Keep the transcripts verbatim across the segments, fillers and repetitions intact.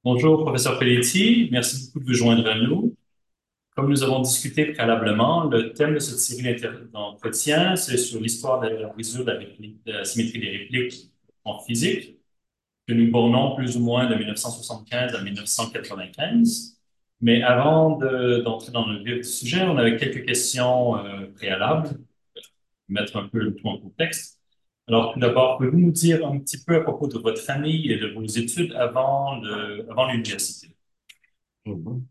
Bonjour, professeur Pelletti. Merci beaucoup de vous joindre à nous. Comme nous avons discuté préalablement, le thème de cette série d'inter- d'entretiens, c'est sur l'histoire de la brisure de la, réplique- de la symétrie des répliques en physique, que nous bornons plus ou moins de mille neuf cent soixante-quinze à mille neuf cent quatre-vingt-quinze. Mais avant de- d'entrer dans le vif du sujet, on avait quelques questions euh, préalables, mettre un peu le tout en contexte. Alors, tout d'abord, pouvez-vous nous dire un petit peu à propos de votre famille et de vos études avant le, avant l'université? Mhm.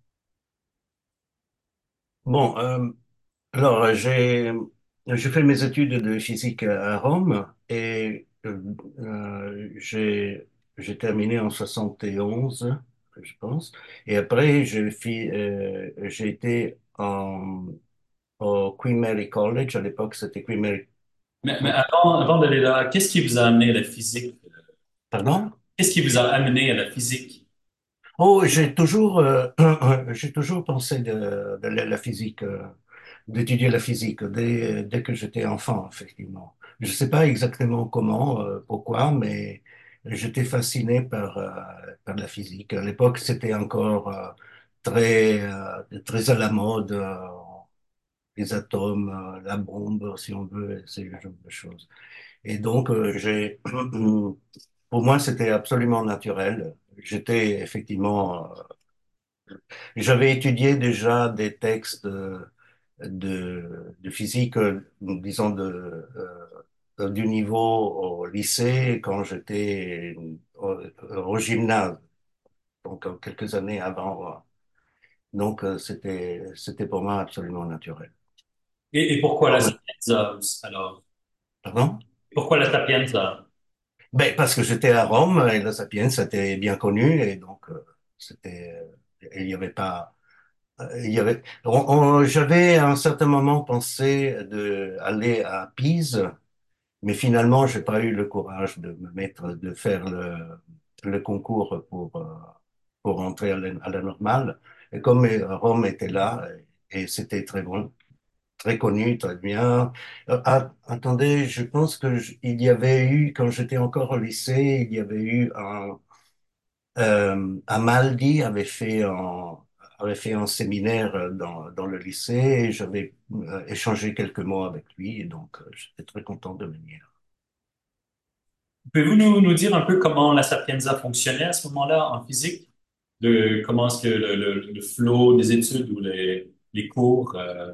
Bon, euh, alors euh, j'ai j'ai fait mes études de physique à Rome et euh, euh, j'ai j'ai terminé en soixante et onze, je pense. Et après, j'ai fait, euh, j'ai été en, au Queen Mary College. À l'époque, c'était Queen Mary. Mais, mais avant, avant d'aller là, qu'est-ce qui vous a amené à la physique? Pardon? Qu'est-ce qui vous a amené à la physique? Oh, j'ai toujours, euh, j'ai toujours pensé de, de la la physique, euh, d'étudier la physique dès, dès que j'étais enfant, effectivement. Je ne sais pas exactement comment, euh, pourquoi, mais j'étais fasciné par, euh, par la physique. À l'époque, c'était encore euh, très, euh, très à la mode, euh, les atomes, euh, la bombe, si on veut, ce genre de choses. Et donc, euh, j'ai, pour moi, c'était absolument naturel. J'étais effectivement euh, J'avais étudié déjà des textes euh, de, de physique, euh, disons, de, euh, du niveau au lycée quand j'étais au, au gymnase, donc euh, quelques années avant. euh. Donc, euh, c'était, c'était pour moi absolument naturel. Et, et pourquoi la Comme, Sapienza, alors? pardon? Pourquoi la Sapienza? Ben, parce que j'étais à Rome et la Sapiens était bien connue et donc euh, c'était, euh, il n'y avait pas Euh, Il y avait, on- on- j'avais à un certain moment pensé de aller à Pise, mais finalement, j'ai pas eu le courage de me mettre, de faire le, le concours pour, euh, pour entrer à la, à la normale. Et comme euh, Rome était là, et c'était très bon, très connu, très bien. Euh, ah, attendez, je pense que je- il y avait eu, quand j'étais encore au lycée, il y avait eu un, euh, Amaldi avait fait un, avait fait un séminaire dans, dans le lycée et j'avais euh, échangé quelques mots avec lui et donc euh, j'étais très content de venir. Pouvez-vous nous, nous dire un peu comment la Sapienza fonctionnait à ce moment-là en physique? De, comment est-ce que le, le, le flow des études ou les, les cours, euh,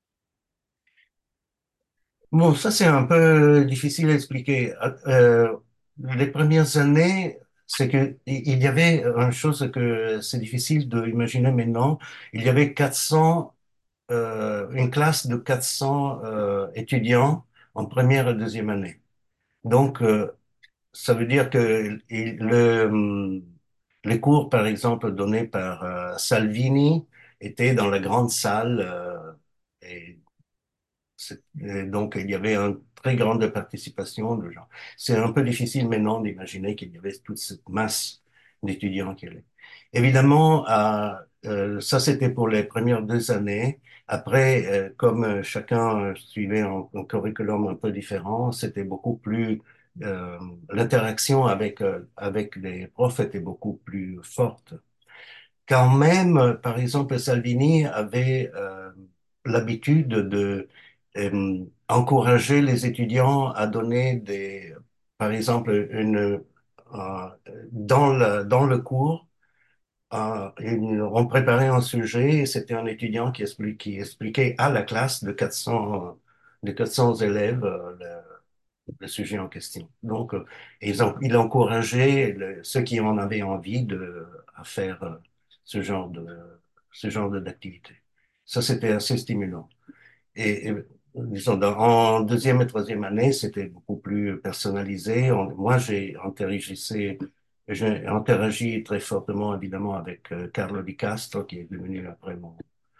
Bon, ça c'est un peu difficile à expliquer. Euh, les premières années, c'est que il il y avait une chose que c'est difficile d'imaginer maintenant. Il y avait quatre cents, euh, une classe de quatre cents euh, étudiants en première et deuxième année. Donc, euh, ça veut dire que il- le, hum, les cours, par exemple, donnés par euh, Salvini étaient dans la grande salle euh, et, c'est- et donc il y avait une très grande participation de gens. C'est un peu difficile maintenant d'imaginer qu'il y avait toute cette masse d'étudiants qui allaient. Évidemment, euh, euh, ça c'était pour les premières deux années. Après, euh, comme euh, chacun euh, suivait un, un curriculum un peu différent, c'était beaucoup plus euh, l'interaction avec euh, avec les profs était beaucoup plus forte. Quand même, euh, par exemple, Salvini avait euh, l'habitude de euh, encourager les étudiants à donner des, par exemple, une euh, dans le dans le cours euh, ils ont préparé un sujet et c'était un étudiant qui expliquait, qui expliquait à la classe de quatre cents, de quatre cents élèves euh, le, le sujet en question. Donc, euh, ils ont, il encourageait le- ceux qui en avaient envie de, à faire euh, ce genre de, ce genre de- d'activité. Ça, c'était assez stimulant. Et, et, disons, dans- en deuxième et troisième année, c'était beaucoup plus personnalisé. On- moi, j'ai interagissé, j'ai interagi très fortement, évidemment, avec euh, Carlo Di Castro, qui est devenu après mon,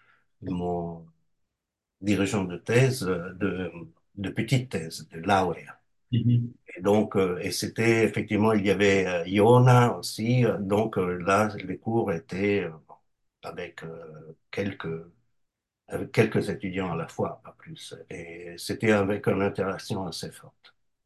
mon dirigeant de thèse, euh, de, de petite thèse, de laurea. Mhm. Et donc, euh, et c'était effectivement, il y avait euh, Iona aussi. euh, donc euh, là, les cours étaient euh, avec euh, quelques avec quelques étudiants à la fois, pas plus. Et c'était avec une interaction assez forte.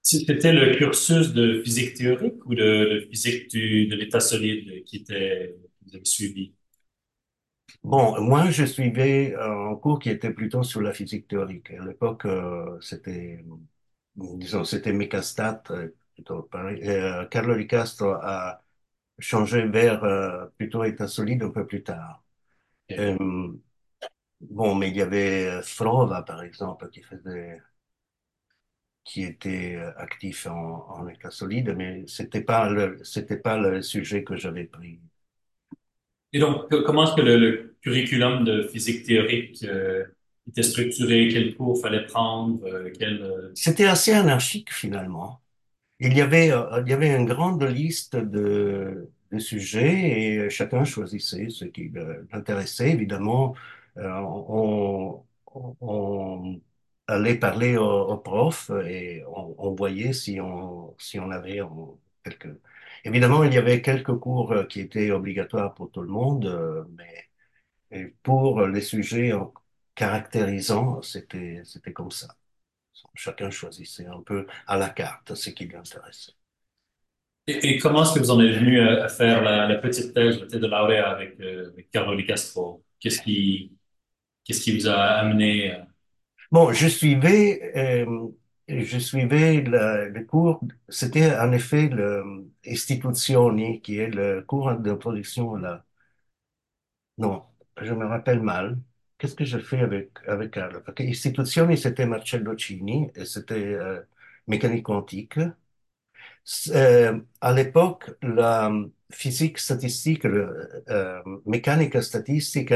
C'était le cursus de physique théorique ou de, de physique du, de l'état solide qui était, que vous avez suivi? Bon, moi, je suivais un cours qui était plutôt sur la physique théorique. À l'époque, euh, c'était, disons, c'était Mécastat, euh, plutôt pareil. Et, euh, Carlo Di Castro a changé vers euh, plutôt état solide un peu plus tard. Ok. Euh, bon, mais il y avait euh, Frova, par exemple, qui faisait, qui était euh, actif en, en état solide, mais c'était pas le, c'était pas le sujet que j'avais pris. Et donc, que- comment est-ce que le, le curriculum de physique théorique euh, était structuré? Quels cours fallait prendre? Euh, quel, euh, C'était assez anarchique finalement. Il y avait, euh, il y avait une grande liste de, de sujets et chacun choisissait ce qui le- l'intéressait. Évidemment, euh, on, on, on allait parler au, au prof et on, on voyait si on, si on avait en- quelques... Évidemment, il y avait quelques cours euh, qui étaient obligatoires pour tout le monde, euh, mais et pour les sujets en caractérisant, c'était, c'était comme ça. Chacun choisissait un peu à la carte ce qui l'intéressait. et, et comment est-ce que vous en êtes venu à, à faire la, la petite thèse, la thèse de lauréat avec, euh, avec Carlo Di Castro? Qu'est-ce qui, qu'est-ce qui vous a amené à... Bon, je suivais, euh, je suivais le, le cours, c'était en effet le Istituzioni, qui est le cours d'introduction là. Non, je me rappelle mal. Qu'est-ce que je fais avec, avec Carlo? Parce que Istituzioni, c'était Marcello Cini, et c'était euh, mécanique quantique. Euh, à l'époque, la physique statistique, le, euh, mécanique statistique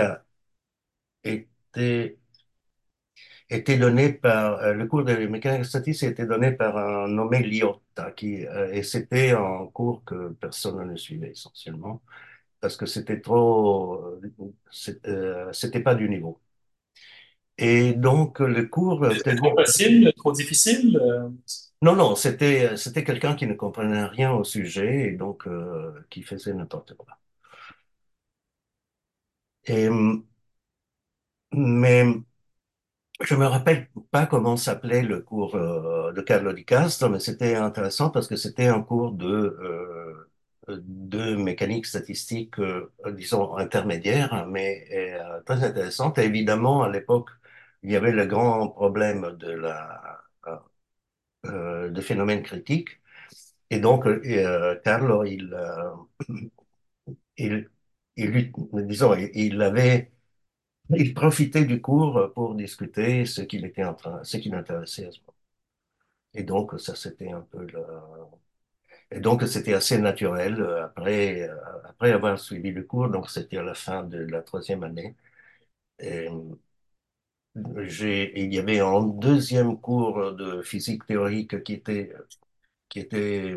était était donné par, euh, le cours de mécanique statistique était donné par un nommé Liotta, qui, euh, et c'était un cours que personne ne suivait essentiellement, parce que c'était trop, euh, c'est- euh, c'était pas du niveau. Et donc, le cours C'était tenait, trop facile, trop difficile? euh? non, non, c'était, c'était quelqu'un qui ne comprenait rien au sujet et donc, euh, qui faisait n'importe quoi. Et, mais je me rappelle pas comment s'appelait le cours euh, de Carlo Di Castro, mais c'était intéressant parce que c'était un cours de, euh, de mécanique statistique, euh, disons, intermédiaire, mais euh, très intéressante. Et évidemment, à l'époque, il y avait le grand problème de la, euh, de phénomènes critiques. Et donc, euh, Carlo, il, euh, il, il, disons, il, il avait il profitait du cours pour discuter ce qu'il était en train, ce qui l'intéressait à ce moment. Et donc, ça, c'était un peu le... Et donc, c'était assez naturel. euh, Après, euh, après avoir suivi le cours, donc c'était à la fin de la troisième année. Et j'ai, il y avait un deuxième cours de physique théorique qui était, qui était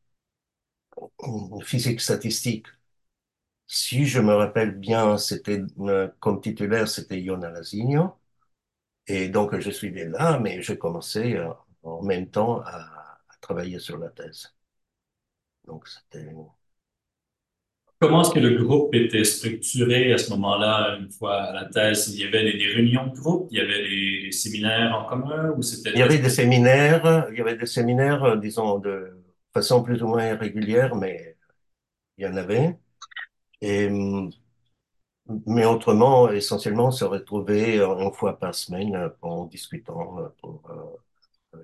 euh, physique statistique. Si je me rappelle bien, c'était euh, comme titulaire, c'était Iona Lasigno. Et donc, je suivais là, mais je commençais euh, en même temps à, à travailler sur la thèse. Donc, c'était... Comment est-ce que le groupe était structuré à ce moment-là, une fois à la thèse? Il y avait des, des réunions de groupe, il y avait des, des séminaires en commun ou c'était Il y très... avait des séminaires, il y avait des séminaires, euh, disons, de façon plus ou moins irrégulière, mais il y en avait. Et, hum, mais autrement, essentiellement, on se retrouvait euh, une fois par semaine euh, en discutant. euh, Pour, euh,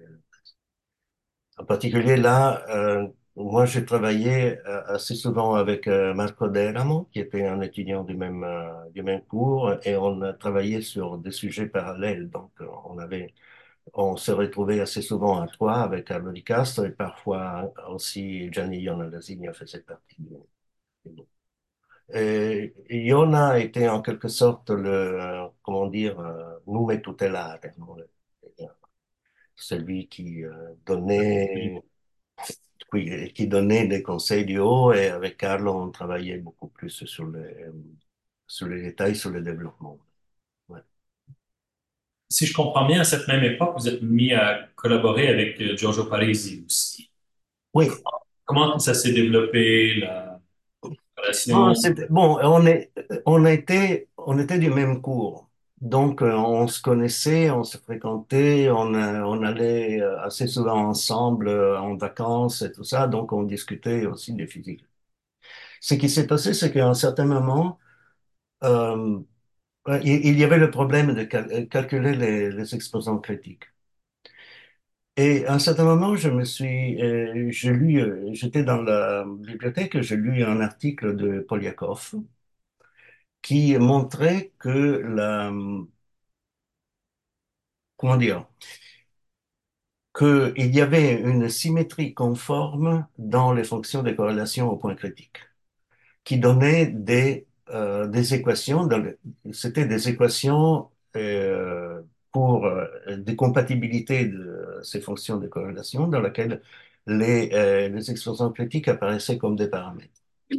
en particulier là, euh, moi, j'ai travaillé euh, assez souvent avec euh, Marco Deramo, qui était un étudiant du même, euh, du même cours, et on a travaillé sur des sujets parallèles. Donc, euh, on avait on se retrouvait assez souvent à trois avec Carlo Di Castro et parfois aussi Gianni Ionalazini faisait partie du du groupe. Et Iona était en quelque sorte le, euh, comment dire, euh, nume tutelare, non, le- celui qui euh, donnait, qui, qui donnait des conseils du haut et avec Carlo on travaillait beaucoup plus sur les, sur les détails, sur le développement. Ouais. Si je comprends bien, à cette même époque, vous êtes mis à collaborer avec euh, Giorgio Parisi aussi. Oui, Comment ça s'est développé, la bon, relation? c'était- bon, on est, on était, on était du même cours. Donc, euh, on se connaissait, on se fréquentait, on, euh, on allait euh, assez souvent ensemble euh, en vacances et tout ça, donc on discutait aussi de physique. Ce qui s'est passé, c'est qu'à un certain moment, euh, ouais, il il y avait le problème de cal- euh, calculer les, les exposants critiques. Et à un certain moment, je me suis, euh, j'ai lu, euh, j'étais dans la bibliothèque, j'ai lu un article de Polyakov qui montrait que la, comment dire, qu'il y avait une symétrie conforme dans les fonctions de corrélation au point critique, qui donnait des, euh, des équations, dans le- c'était des équations euh, pour euh, des compatibilités de ces fonctions de corrélation dans lesquelles les, euh, les exposants critiques apparaissaient comme des paramètres.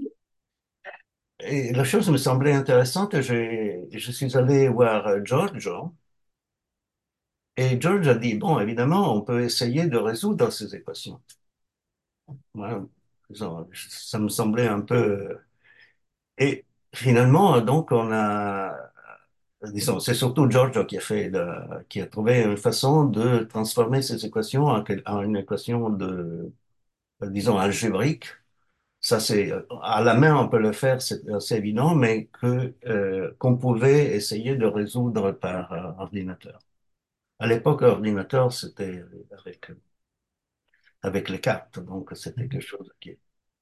Et la chose me semblait intéressante, j'ai- je suis allé voir Giorgio, et George a dit, bon, évidemment, on peut essayer de résoudre ces équations. Voilà. Disons, ça me semblait un peu... Et finalement, donc, on a... Disons, c'est surtout Giorgio qui a fait, le- qui a trouvé une façon de transformer ces équations en, quel- en une équation de, disons, algébrique. Ça, c'est, à la main, on peut le faire, c'est assez évident, mais que, euh, qu'on pouvait essayer de résoudre par euh, ordinateur. À l'époque, ordinateur, c'était avec, avec les cartes, donc c'était quelque chose qui...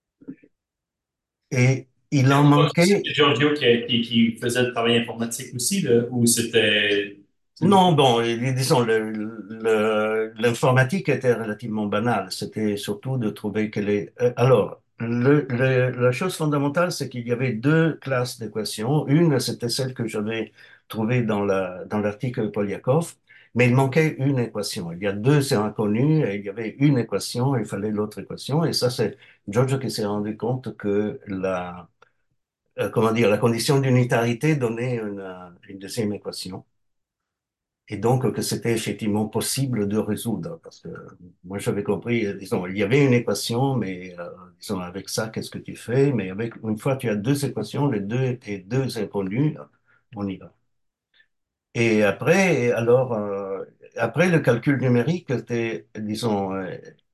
Et il en C'était manquait. Giorgio qui, a- qui, qui faisait le travail informatique aussi, là, ou c'était... Non, bon, et disons, le- le- l'informatique était relativement banale. C'était surtout de trouver quelle est... euh, Alors, le, le- la chose fondamentale, c'est qu'il y avait deux classes d'équations. Une, c'était celle que j'avais trouvée dans la, dans l'article de Polyakov, mais il manquait une équation. Il y a deux inconnues, et il y avait une équation, il fallait l'autre équation, et ça, c'est Giorgio qui s'est rendu compte que la, euh, comment dire, la condition d'unitarité donnait une, euh, une deuxième équation. Et donc que c'était effectivement possible de résoudre, parce que moi j'avais compris, euh, disons, il y avait une équation, mais euh, disons, avec ça, qu'est-ce que tu fais? Mais avec, une fois tu as deux équations, les deux et deux inconnues, on y va. Et après, alors, euh, après le calcul numérique, c'était, disons, euh,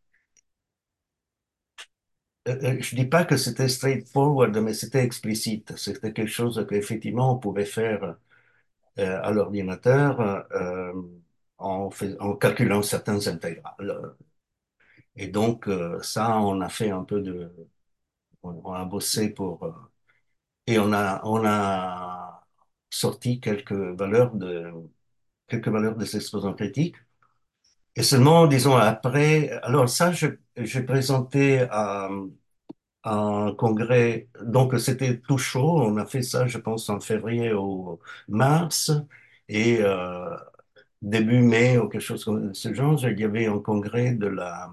euh, euh, je dis pas que c'était straightforward, mais c'était explicite. C'était quelque chose qu'effectivement on pouvait faire euh, à l'ordinateur euh, en, fais- en calculant certaines intégrales. Et donc, euh, ça, on a fait un peu de, on, on a bossé pour, euh, et on a, on a sorti quelques valeurs de, quelques valeurs des exposants critiques. Et seulement, disons, après, alors ça, je, j'ai présenté à, à un congrès, donc c'était tout chaud, on a fait ça, je pense, en février ou mars, et euh, début mai ou quelque chose comme ce genre, il y avait un congrès de la,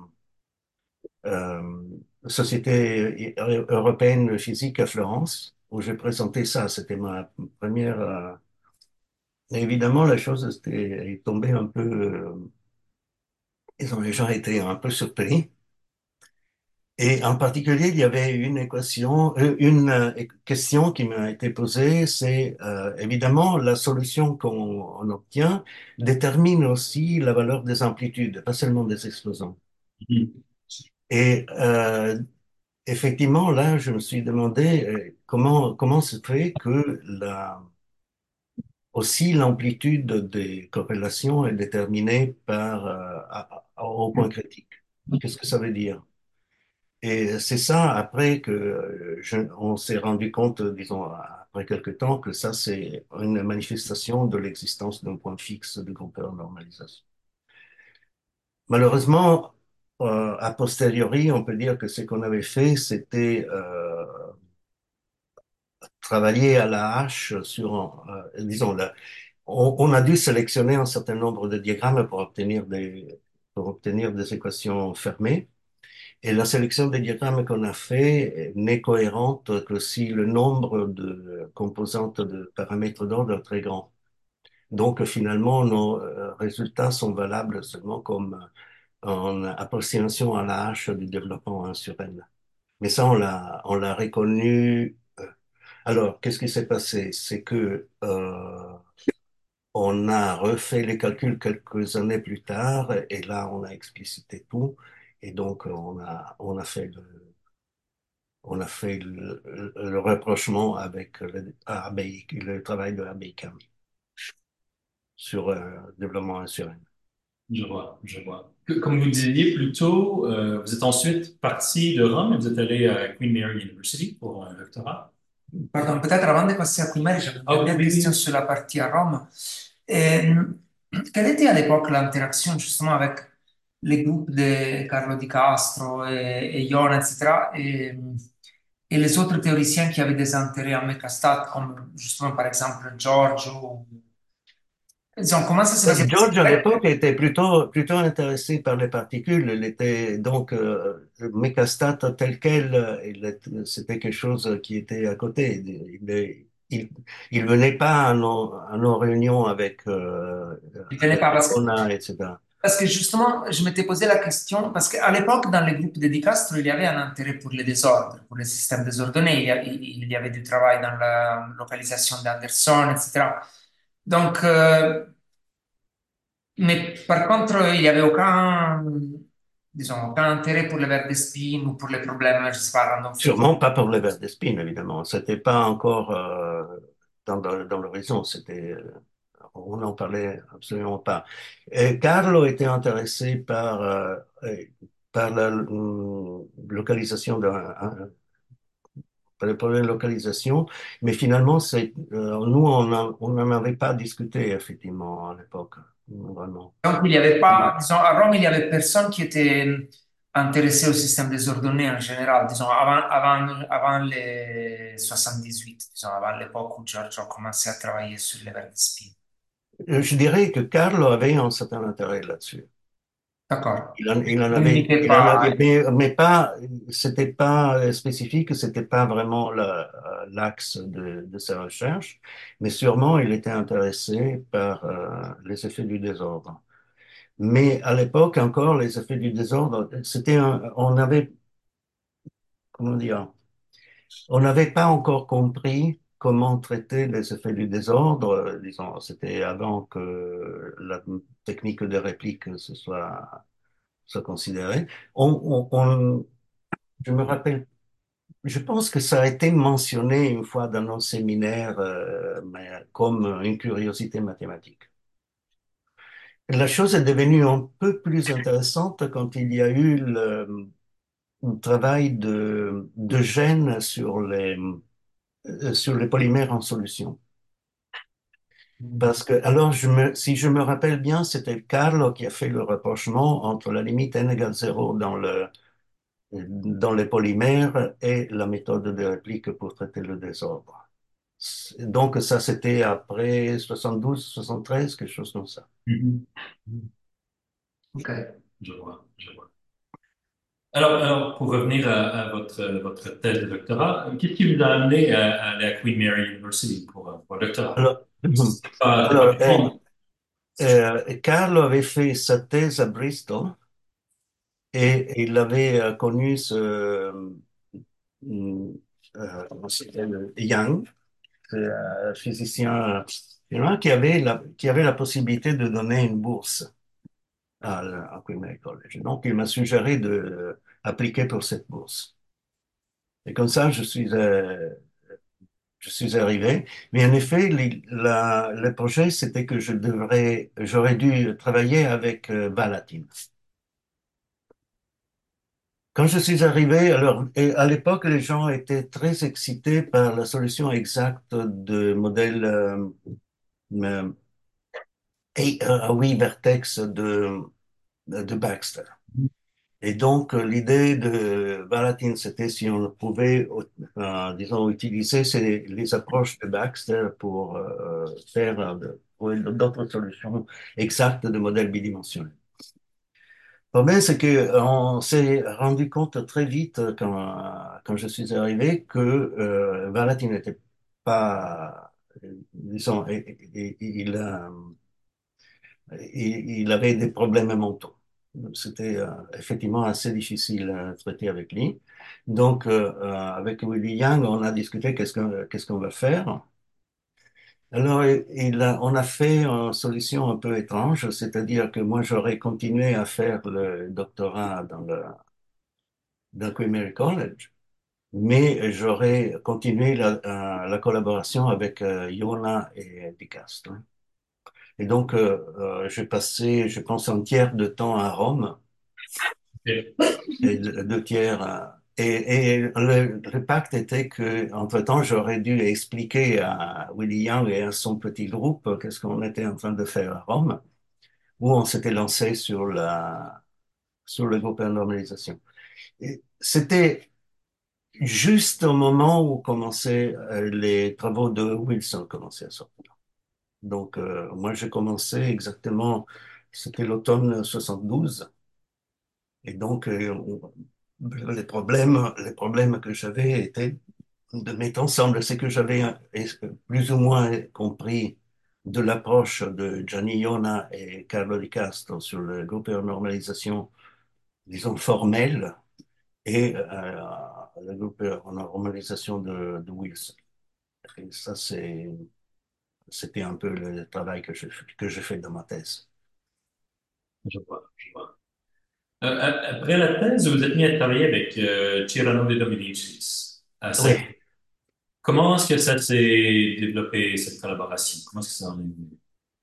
euh, Société européenne de physique à Florence, où j'ai présenté ça. C'était ma première. euh, et évidemment, la chose était, est tombée un peu. Euh, ils ont, les gens étaient un peu surpris. Et en particulier, il y avait une équation, euh, une euh, question qui m'a été posée, c'est euh, évidemment la solution qu'on on obtient détermine aussi la valeur des amplitudes, pas seulement des exposants. Mhm. Et euh, effectivement, là, je me suis demandé euh, comment, comment se fait que la, aussi l'amplitude des corrélations est déterminée par, euh, à- à- au point critique. Qu'est-ce que ça veut dire? Et c'est ça, après que euh, je- on s'est rendu compte, disons, après quelque temps, que ça, c'est une manifestation de l'existence d'un point fixe de grandeur normalisation. Malheureusement, euh, a posteriori, on peut dire que ce qu'on avait fait, c'était euh, travailler à la hache sur, euh, disons, la- on, on a dû sélectionner un certain nombre de diagrammes pour obtenir des, pour obtenir des équations fermées. Et la sélection des diagrammes qu'on a fait n'est cohérente que si le nombre de composantes de paramètres d'ordre est très grand. Donc, finalement, nos euh, résultats sont valables seulement comme en approximation à la hache du développement un sur N. Mais ça, on l'a, on l'a reconnu. euh, Alors, qu'est-ce qui s'est passé? C'est que euh, On a refait les calculs quelques années plus tard et là, on a explicité tout. Et donc, on a, on a fait le, on a fait le, le- le rapprochement avec le, A B I, le travail de A B I C A M sur euh, développement assuré. Je vois, je vois. Que- Comme vous disiez plus tôt, euh, vous êtes ensuite parti de Rome et vous êtes allé à Queen Mary University pour un doctorat. Pardon, peut-être avant de passer à Quimper, j'avais une Ah oui, dernière oui, question oui. sur la partie à Rome. Euh, Quelle était à l'époque l'interaction justement avec les groupes de Carlo Di Castro et, et Iona, et cetera, et, et les autres théoriciens qui avaient des intérêts en mécastat, comme justement par exemple Giorgio. Disons, comment ça s'est Euh, passé? Parce George, qu'en à fait, l'époque, était plutôt, plutôt intéressé par les particules. Il était donc euh, mécastat tel quel. euh, il est- C'était quelque chose qui était à côté. Il, il, il, il venait pas à nos, à nos réunions avec, euh, je ne tenais avec pas, parce que Iona, et cetera. Parce que justement, je m'étais posé la question, parce qu'à l'époque, dans les groupes de Di Castro, il y avait un intérêt pour les désordres, pour les systèmes désordonnés. Il y a- il y avait du travail dans la localisation d'Anderson, et cetera. Donc, euh, mais par contre, il n'y avait aucun, disons, aucun intérêt pour le verre de spin ou pour les problèmes, je ne sais pas, random field. Sûrement pas pour le verre d'espine, évidemment. C'était pas encore euh, dans, dans, dans l'horizon. C'était, euh, on n'en parlait absolument pas. Et Carlo était intéressé par, euh, euh, par la euh, localisation d'un, un- par le problème de localisation, mais finalement, c'est, euh, nous, on a- on n'en avait pas discuté, effectivement, à l'époque, vraiment. Donc, il n'y avait pas, disons, à Rome, il n'y avait personne qui était intéressé au système désordonné en général, disons, avant, avant, avant les soixante-dix-huit, disons, avant l'époque où Giorgio a commencé à travailler sur les verres de spin. Euh, Je dirais que Carlo avait un certain intérêt là-dessus. D'accord. Il en, il en Il avait, n'était il en pas. avait, mais, mais pas, c'était pas euh, spécifique, c'était pas vraiment la- euh, l'axe de, de sa recherche, mais sûrement il était intéressé par euh, les effets du désordre. Mais à l'époque encore, les effets du désordre, c'était un, on avait, comment dire, on n'avait pas encore compris comment traiter les effets du désordre. Euh, Disons, c'était avant que la technique de réplique se soit, soit considérée. On, on, on- je me rappelle, je pense que ça a été mentionné une fois dans nos séminaires, euh, mais comme une curiosité mathématique. La chose est devenue un peu plus intéressante quand il y a eu le, le travail de, de gènes sur les, euh, sur les polymères en solution. Parce que, alors, je me, si je me rappelle bien, c'était Carlo qui a fait le rapprochement entre la limite n égale zéro dans le, dans les polymères et la méthode de réplique pour traiter le désordre. Donc, ça, c'était après soixante-douze, soixante-treize, quelque chose comme ça. Mhm. OK. Je vois, je vois. Alors, alors, pour revenir à, à votre, votre thèse de doctorat, qu'est-ce qui vous a amené à, à aller à Queen Mary University pour, un- pour un doctorat? Alors, C'était pas, c'était pas alors tout le euh, monde. euh, Carlo avait fait sa thèse à Bristol et il avait euh, connu ce, euh, euh, comment s'appelle, Young, c'est un physicien chinois qui avait la, qui avait la possibilité de donner une bourse à, à Queen Mary College. Donc, il m'a suggéré de appliquer pour cette bourse. Et comme ça, je suis, euh, je suis arrivé. Mais en effet, les- la- le projet, c'était que je devrais, j'aurais dû travailler avec euh, Balatin. Quand je suis arrivé, alors, et à l'époque, les gens étaient très excités par la solution exacte de modèle euh, euh, et, euh, oui, vertex de, de Baxter. Et donc, euh, l'idée de Balatin, c'était si on pouvait, euh, disons, utiliser ces- les approches de Baxter pour euh, faire euh, de- trouver d'autres solutions exactes de modèles bidimensionnels. Le problème, c'est qu'on s'est rendu compte très vite, euh, quand, quand je suis arrivé, que euh, Balatin n'était pas, euh, disons, et- et- et- il, euh, il, il avait des problèmes mentaux. C'était euh, effectivement assez difficile à traiter avec lui. Donc, euh, euh, avec Willy Yang, on a discuté qu'est-ce que, qu'est-ce qu'on va faire. Alors, il a- on a fait une solution un peu étrange, c'est-à-dire que moi, j'aurais continué à faire le doctorat dans le, dans Queen Mary College, mais j'aurais continué la, euh, la collaboration avec euh, Iona et Di Castro. Et donc, euh, euh, j'ai passé, je pense, un tiers de temps à Rome Ok. et deux deux tiers à... Et, et le, le pacte était que, entre-temps, j'aurais dû expliquer à Willie Young et à son petit groupe euh, qu'est-ce qu'on était en train de faire à Rome, où on s'était lancé sur la, sur le groupe de normalisation. Et c'était juste au moment où commençaient euh, les travaux de Wilson commençaient à sortir. Donc, euh, moi, j'ai commencé exactement, c'était l'automne soixante-douze. Et donc, euh, on- les problèmes, les problèmes que j'avais étaient de mettre ensemble. C'est que j'avais euh, plus ou moins compris de l'approche de Gianni Iona et Carlo Di Castro sur le groupe de normalisation, disons, formel, et euh, le groupe de normalisation de, de Wilson. Et ça, c'est, c'était un peu le travail que je, que je fais dans ma thèse. Je vois, je vois. Euh, a- après la thèse, vous êtes mis à travailler avec euh, Cyrano de Dominicis à Oui, Saclay. Comment est-ce que ça s'est développé, cette collaboration? Comment est-ce que ça en est venu?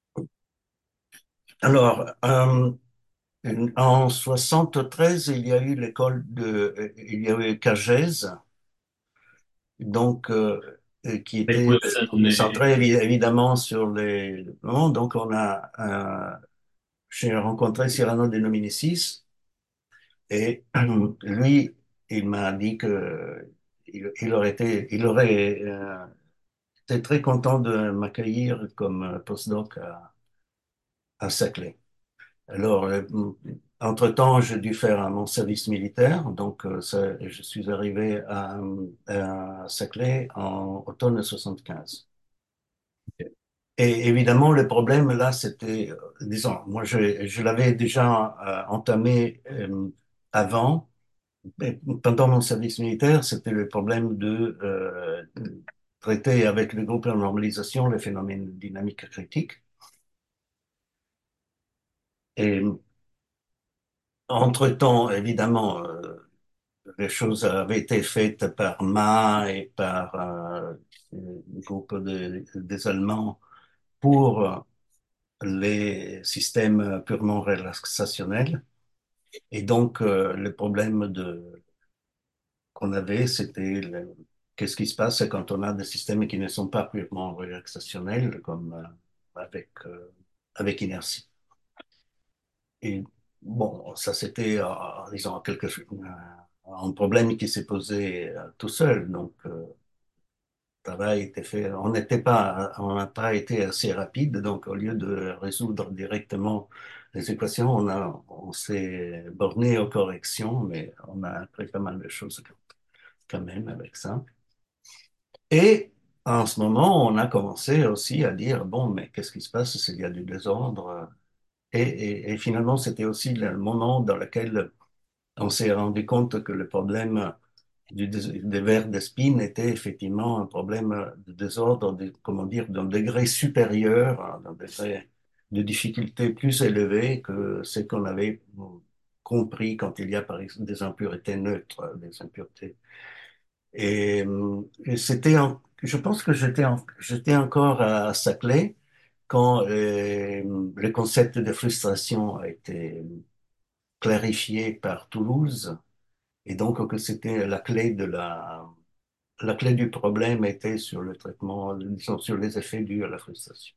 alors, euh, en soixante-treize, il y a eu l'école de, euh, il y a eu Cagèse, donc, euh, euh, qui Avec était Wilson et... centré évi- évidemment sur les, non, donc on a, euh, j'ai rencontré Cyrano de Dominicis et lui, il m'a dit que il, il aurait été, il aurait euh, été très content de m'accueillir comme postdoc à, à Saclay. Alors, euh, entre-temps, j'ai dû faire mon service militaire, donc euh, ça, je suis arrivé à, à Saclay en automne soixante-quinze. Et évidemment, le problème là, c'était, euh, disons, moi je, je l'avais déjà euh, entamé euh, avant, mais pendant mon service militaire, c'était le problème de euh, traiter avec le groupe de normalisation les phénomènes dynamiques critiques. Et entre-temps, évidemment, euh, les choses avaient été faites par Ma et par euh, le groupe de- des Allemands pour les systèmes purement relaxationnels. Et donc, euh, le problème de, qu'on avait, c'était le- qu'est-ce qui se passe quand on a des systèmes qui ne sont pas purement relaxationnels, comme euh, avec, euh, avec inertie. Et bon, ça c'était, euh, disons, quelque, euh, un problème qui s'est posé euh, tout seul. Donc, euh, travail était fait. On n'était pas, on n'a pas été assez rapide, donc au lieu de résoudre directement les équations, on a, on s'est borné aux corrections, mais on a appris pas mal de choses quand même avec ça. Et en ce moment, on a commencé aussi à dire, bon, mais qu'est-ce qui se passe s'il y a du désordre? Et, et, et finalement, c'était aussi le moment dans lequel on s'est rendu compte que le problème du, des vers d'espine était effectivement un problème de désordre, de, comment dire, d'un degré supérieur, d'un degré de difficulté plus élevé que ce qu'on avait compris quand il y a par exemple des impuretés neutres, des impuretés. Et, et c'était, en- je pense que j'étais en- j'étais encore à Saclay quand euh, le concept de frustration a été clarifié par Toulouse, et donc que c'était la clé de la la clé du problème était sur le traitement, disons, sur les effets dus à la frustration.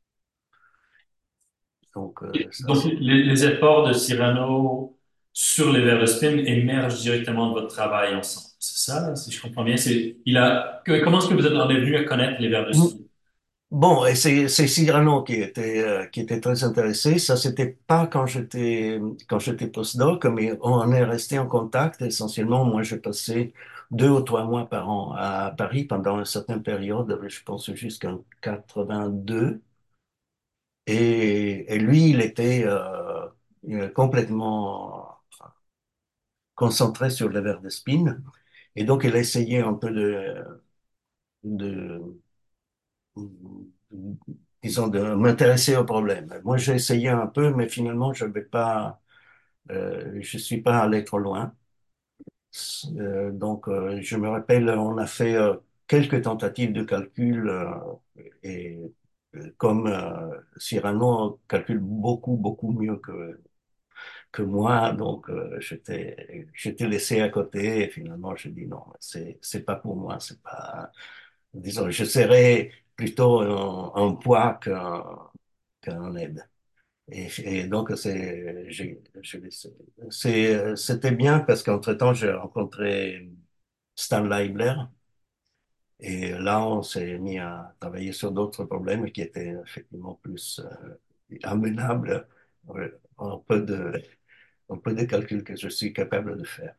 Donc, euh, ça, Donc, c'est... les, les efforts de Cyrano sur les vers de spin émergent directement de votre travail ensemble. C'est ça, si je comprends bien. C'est, il a, que- comment est-ce que vous êtes en est venu à connaître les vers de spin? Bon, et c'est c'est Cyrano qui était, euh, qui était très intéressé. Ça, c'était pas quand j'étais quand j'étais postdoc, mais on est resté en contact. Essentiellement, moi, j'ai passé deux ou trois mois par an à Paris pendant une certaine période, je pense jusqu'en quatre-vingt-deux. Et, et lui, il était euh, euh, complètement concentré sur le verre de spin. Et donc, il a essayé un peu de, de, disons, de m'intéresser au problème. Moi, j'ai essayé un peu, mais finalement, je vais pas, euh, je suis pas allé trop loin. Euh, donc, euh, je me rappelle, on a fait euh, quelques tentatives de calcul euh, et euh, comme euh, Cyrano calcule beaucoup, beaucoup mieux que, que moi, donc euh, j'étais, j'étais laissé à côté et finalement, j'ai dit non, c'est, c'est pas pour moi, c'est pas, disons, je serais plutôt un, un poids qu'un qu'un aide. Et, et donc, c'est, j'ai, j'ai laissé. C'est, c'était bien parce qu'entre-temps, j'ai rencontré Stan Leibler. Et là, on s'est mis à travailler sur d'autres problèmes qui étaient effectivement plus euh, amenables, euh, un peu de, un peu de calcul que je suis capable de faire.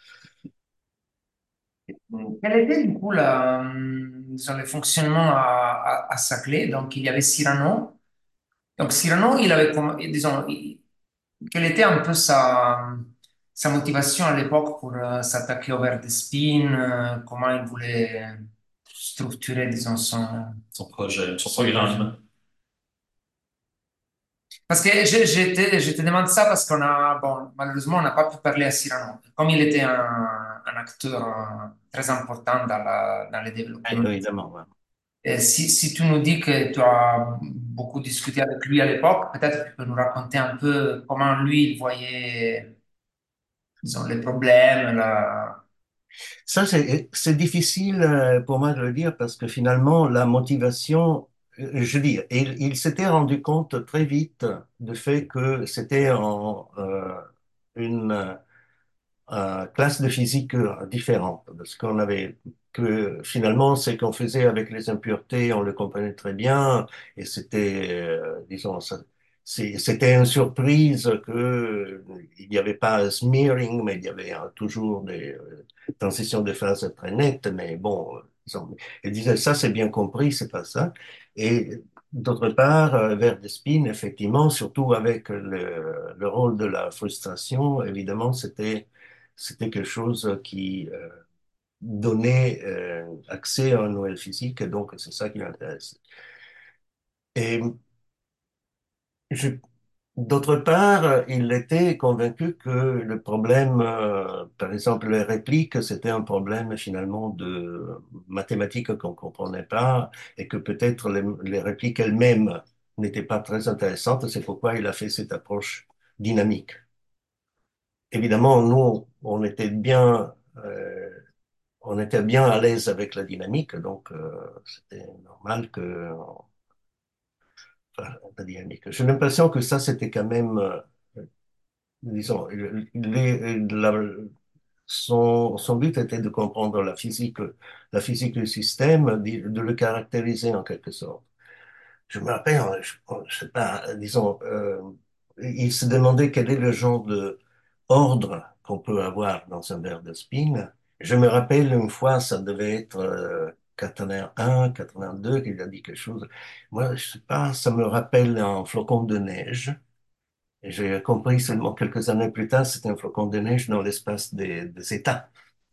Quel était du coup la, hum, disons, le fonctionnement à, à, à Saclay? Donc, il y avait Cyrano. Donc, Cyrano, il avait, comm- disons, il- quelle était un peu sa, sa motivation à l'époque pour euh, s'attaquer au verre de spin? euh, comment il voulait structurer, disons, son, Son projet, son son projet? programme. Parce que je, je te, je te demande ça parce qu'on a, bon, malheureusement, on n'a pas pu parler à Cyrano. Comme il était un, un acteur euh, très important dans, la, dans le Eh, développement. évidemment, ouais. Et si, si tu nous dis que tu as beaucoup discuté avec lui à l'époque, peut-être que tu peux nous raconter un peu comment lui, il voyait, disons, les problèmes, la... Ça, c'est, c'est difficile euh, pour moi de le dire parce que finalement, la motivation, euh, je veux dire, il, il s'était rendu compte très vite du fait que c'était en, euh, une euh, classe de physique euh, différente. Parce qu'on avait que finalement, ce qu'on faisait avec les impuretés, on le comprenait très bien, et c'était, euh, disons, ça, c'est- c'était une surprise que euh, il n'y avait pas un smearing, mais il y avait euh, toujours des euh, transitions de phase très nettes. Mais bon, euh, disons, il disait ça, c'est bien compris, c'est pas ça. Et d'autre part, euh, vers des spins, effectivement, surtout avec le, le rôle de la frustration, évidemment, c'était c'était quelque chose qui euh, donnait euh, accès à une nouvelle physique, et donc c'est ça qui m'intéresse. Et je, d'autre part, euh, il était convaincu que le problème, euh, par exemple, les répliques, c'était un problème finalement de mathématiques qu'on ne comprenait pas, et que peut-être les, les répliques elles-mêmes n'étaient pas très intéressantes. C'est pourquoi il a fait cette approche dynamique. Évidemment, nous, on était bien euh, on était bien à l'aise avec la dynamique, donc euh, c'était normal que, enfin, la dynamique. J'ai l'impression que ça, c'était quand même, euh, disons, les- la- son, son but était de comprendre la physique, la physique du système, de, de le caractériser en quelque sorte. Je me rappelle, hein, je, je sais pas, disons, euh, il se demandait quel est le genre de ordre qu'on peut avoir dans un verre de spin. Je me rappelle une fois, ça devait être euh, quatre-vingt-un, quatre-vingt-deux, qu'il a dit quelque chose. Moi, je sais pas, ça me rappelle un flocon de neige. Et j'ai compris seulement quelques années plus tard, c'était un flocon de neige dans l'espace des, des États.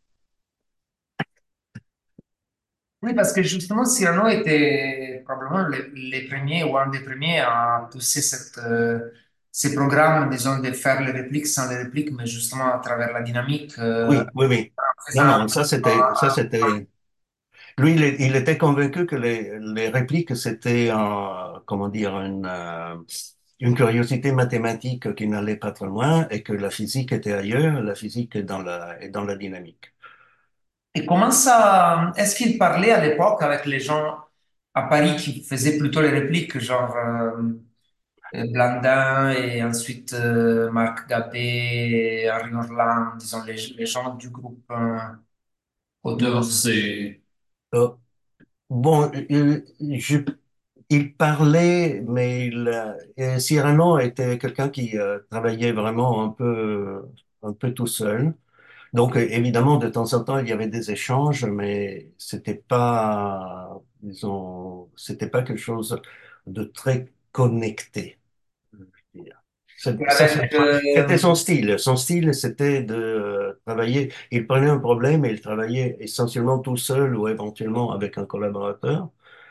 Oui, parce que justement, Cyrano était probablement le- les premiers ou un des premiers à pousser cette, euh, ces programmes, disons, de faire les répliques sans les répliques, mais justement à travers la dynamique, euh, Oui, oui, oui. en Non, faisant... non, ça c'était, ça c'était, lui, il, est- il était convaincu que les, les répliques, c'était un, comment dire, une, euh, une curiosité mathématique qui n'allait pas très loin et que la physique était ailleurs, la physique est dans la, est dans la dynamique. Et comment ça... Est-ce qu'il parlait à l'époque avec les gens à Paris qui faisaient plutôt les répliques, genre euh, euh, Blandin et ensuite euh, Marc Gabé, Henri Orlan, disons les, les gens du groupe euh, autour Non, de... c'est Euh, bon, il, je- il parlait, mais il, euh, et Cyrano était quelqu'un qui euh, travaillait vraiment un peu, un peu tout seul. Donc, euh, évidemment, de temps en temps, il y avait des échanges, mais c'était pas, disons, c'était pas quelque chose de très connecté, je veux dire. C'est- Ça, c'est- Avec, euh, c'était son style. Son style, c'était de euh, travailler. Il prenait un problème et il travaillait essentiellement tout seul ou éventuellement avec un collaborateur.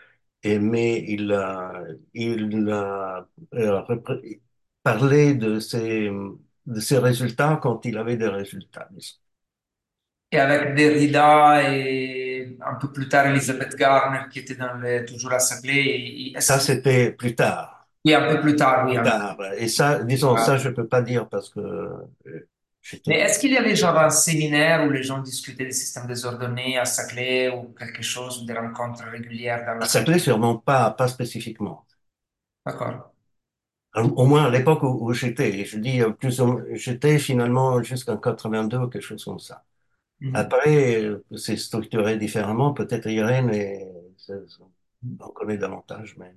Et, mais il a, il a euh, repré- parlé de ses, de ses résultats quand il avait des résultats. Et avec Derrida et un peu plus tard Elizabeth Garner qui était dans le, toujours à Saclay. et- Est-ce Ça, qu'il... c'était plus tard. Oui, un peu plus tard, oui. Plus un peu tard. Et ça, disons, plus ça, tard. je peux pas dire parce que euh, Mais j'étais est-ce qu'il y avait genre un séminaire où les gens discutaient des systèmes désordonnés à Saclay ou quelque chose, ou des rencontres régulières dans à la Saclay, région? sûrement pas, pas spécifiquement. D'accord. Au au moins à l'époque où, où j'étais. Et je dis euh, plus ou moins, j'étais finalement jusqu'en quatre-vingt-deux ou quelque chose comme ça. Mhm. Après, euh, c'est structuré différemment. Peut-être Irène et on connaît davantage, mais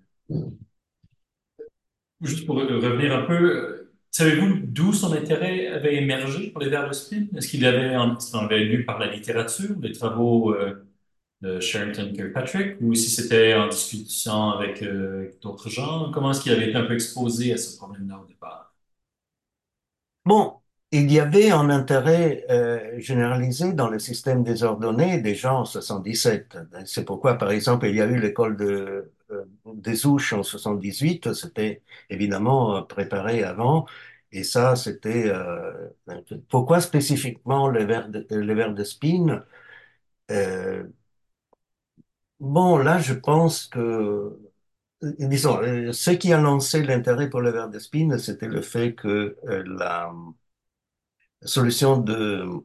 Juste pour euh, revenir un peu, euh, savez-vous d'où son intérêt avait émergé pour les vers de spin? Est-ce qu'il avait, en, est-ce qu'il en avait lu par la littérature, les travaux euh, de Sherrington Kirkpatrick, ou si c'était en discussion avec euh, d'autres gens? Comment est-ce qu'il avait été un peu exposé à ce problème-là au départ? bon, il y avait un intérêt euh, généralisé dans le système désordonné déjà en soixante-dix-sept. C'est pourquoi, par exemple, il y a eu l'école de, euh, des Ouches en soixante-dix-huit. C'était évidemment euh, préparé avant. Et ça, c'était... euh, pourquoi spécifiquement les vers de, les vers de spin? Euh, bon, là, je pense que... euh, Disons, euh, ce qui a lancé l'intérêt pour le verre de spin, c'était le fait que euh, la solution de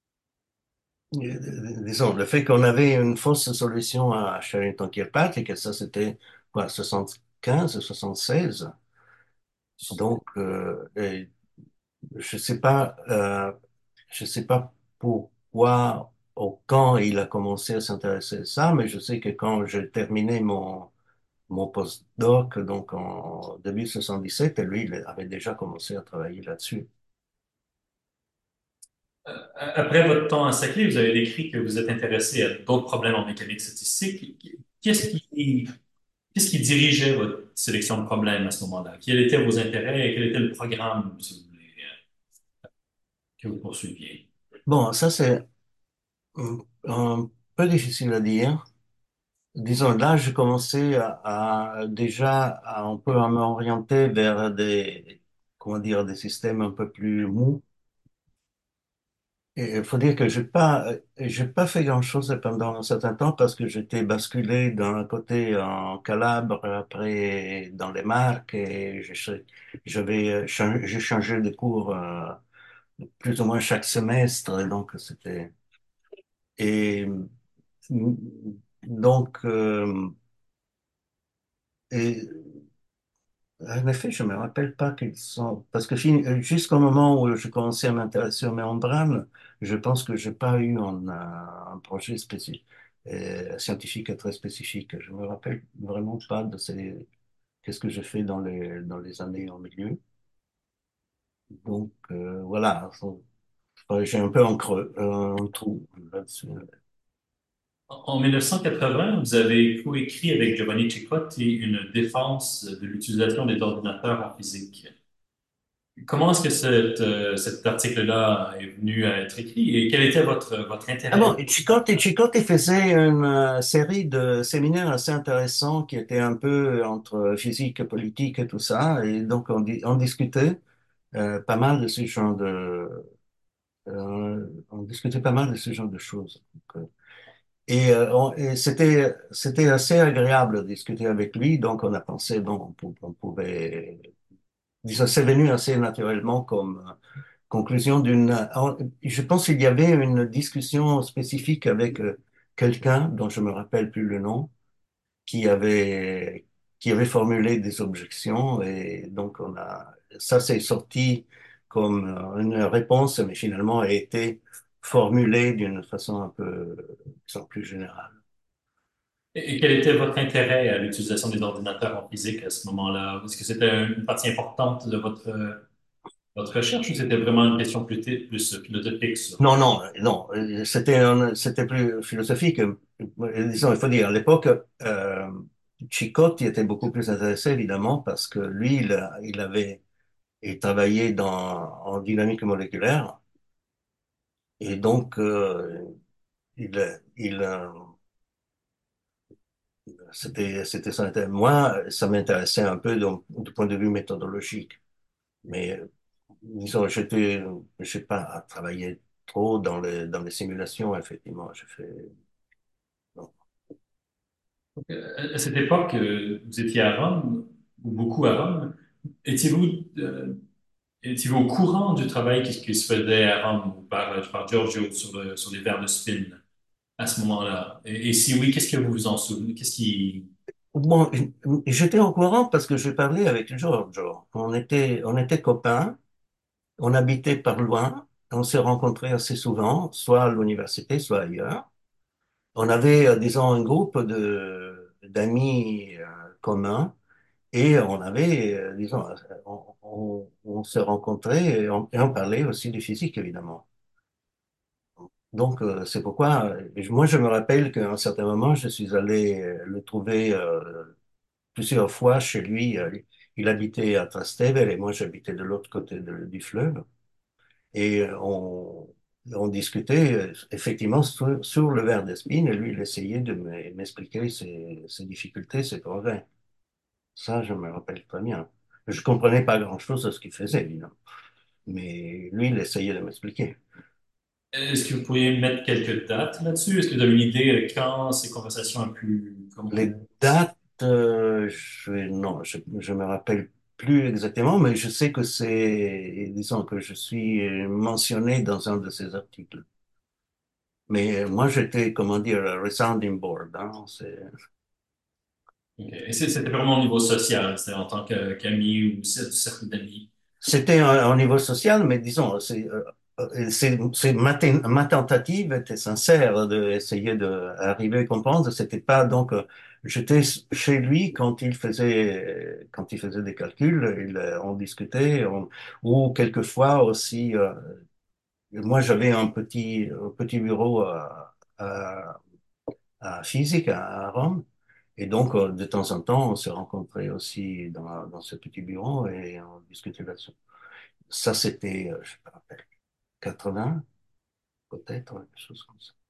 Euh, disons, le fait qu'on avait une fausse solution à Sherrington-Kirkpatrick, et ça c'était quoi, soixante-quinze, soixante-seize. Donc, euh, et je sais pas, euh, je sais pas pourquoi ou quand il a commencé à s'intéresser à ça, mais je sais que quand j'ai terminé mon mon postdoc, donc en début soixante-dix-sept, lui, il avait déjà commencé à travailler là-dessus. Après votre temps à Saclay, vous avez décrit que vous êtes intéressé à d'autres problèmes en mécanique statistique. Qu'est-ce qui, qu'est-ce qui dirigeait votre sélection de problèmes à ce moment-là? Quels étaient vos intérêts et quel était le programme, si vous voulez, que vous poursuiviez? Bon, ça c'est un un peu difficile à dire. Disons, là, j'ai commencé à, à- déjà à un peu à m'orienter vers des, comment dire, des systèmes un peu plus mous. Et il faut dire que j'ai pas, j'ai pas fait grand-chose pendant un certain temps parce que j'étais basculé d'un côté en Calabre, après dans les Marques, et je- j'avais, changé- j'ai changé de cours euh, plus ou moins chaque semestre, et donc c'était, et donc, euh, et En effet, je me rappelle pas qu'ils sont... Parce que fin- euh, jusqu'au moment où je commençais à m'intéresser aux membranes, je pense que j'ai pas eu un, euh, un projet spécifique, euh, scientifique très spécifique. Je me rappelle vraiment pas de ces... Qu'est-ce que j'ai fait dans les, dans les années en milieu. Donc, euh, voilà. Enfin, j'ai un peu un creux, un trou là-dessus. En mille neuf cent quatre-vingts, vous avez coécrit avec Giovanni Ceccotti une défense de l'utilisation des ordinateurs en physique. Comment est-ce que cette, euh, cet article-là est venu à être écrit et quel était votre, votre Ah bon, intérêt? Chicotte, Chicotte faisait une euh, série de séminaires assez intéressants qui étaient un peu entre physique, politique et tout ça. Et donc, on, di- on discutait euh, pas mal de ce genre de... euh, on discutait pas mal de ce genre de choses. Donc, euh, et euh, on- et c'était, c'était assez agréable de discuter avec lui. Donc, on a pensé, bon, on, pou- on pouvait... Disons, c'est venu assez naturellement comme conclusion d'une... alors, je pense qu'il y avait une discussion spécifique avec euh, quelqu'un dont je me rappelle plus le nom, qui avait, qui avait formulé des objections et donc on a, ça s'est sorti comme euh, une réponse, mais finalement a été formulée d'une façon un peu, disons, plus générale. Et, et quel était votre intérêt à l'utilisation des ordinateurs en physique à ce moment-là? Est-ce que c'était une partie importante de votre, euh, votre recherche ou c'était vraiment une question plus, t- plus philosophique sur... Non, non, non, euh, c'était un- c'était plus philosophique. Euh, Disons, il faut dire, à l'époque, euh, Chicotte était beaucoup plus intéressé, évidemment, parce que lui, il, a- il avait il travaillait dans, en dynamique moléculaire, et donc, euh, il, il, euh, C'était, c'était ça. Moi, ça m'intéressait un peu donc, du point de vue méthodologique. Mais disons, j'étais, je sais pas, travaillé trop dans les, dans les simulations, effectivement. Je fais, non. Euh, À cette époque, euh, vous étiez à Rome, ou beaucoup à Rome. Étiez-vous euh, étiez-vous au courant du travail qui, qui se faisait à Rome par, par Giorgio sur, le- sur les vers de spin à ce moment-là? Et, et si oui, qu'est-ce que vous vous en souvenez? Qu'est-ce qui... Bon, j'étais au courant parce que je parlais avec Giorgio. On était, on était copains, on habitait par loin, on s'est rencontrés assez souvent, soit à l'université, soit ailleurs. On avait, euh, disons, un groupe de d'amis euh, communs et on avait, euh, disons, euh, on, on, on se rencontrait et on, et on parlait aussi du physique, évidemment. Donc, euh, c'est pourquoi, euh, moi, je me rappelle qu'à un certain moment, je suis allé euh, le trouver euh, plusieurs fois chez lui. Euh, il habitait à Trastevere et moi, j'habitais de l'autre côté de- du fleuve. Et euh, on, on discutait euh, effectivement sur, sur le verre d'espine et lui, il essayait de me- m'expliquer ses, ses difficultés, ses progrès. Ça, je me rappelle très bien. Je comprenais pas grand-chose de ce qu'il faisait, évidemment. Mais lui, il essayait de m'expliquer. Est-ce que vous pourriez mettre quelques dates là-dessus? Est-ce que vous avez une idée de quand ces conversations ont pu Les commencer? dates, euh, je, non, je, je me rappelle plus exactement, mais je sais que c'est, disons que je suis mentionné dans un de ces articles. Mais euh, moi, j'étais, comment dire, a resounding board, hein, c'est, Ok. Et c'est- c'était vraiment au niveau social, c'était en tant que- qu'ami ou cer- cercle d'amis. c'était un- au niveau social, mais disons, c'est, euh, euh, c'est, c'est ma, ten- ma tentative était sincère d'essayer d'arriver à comprendre. C'était pas donc, euh, j'étais chez lui quand il faisait, quand il faisait des calculs, il, euh, on discutait, on- ou quelquefois aussi, euh, moi j'avais un petit, un petit bureau à, à, à physique à, à Rome. Et donc, euh, de temps en temps, on se rencontrait aussi dans, dans ce petit bureau et on discutait là-dessus. Ça, c'était, euh, je me rappelle, quatre-vingts, peut-être, quelque chose comme ça.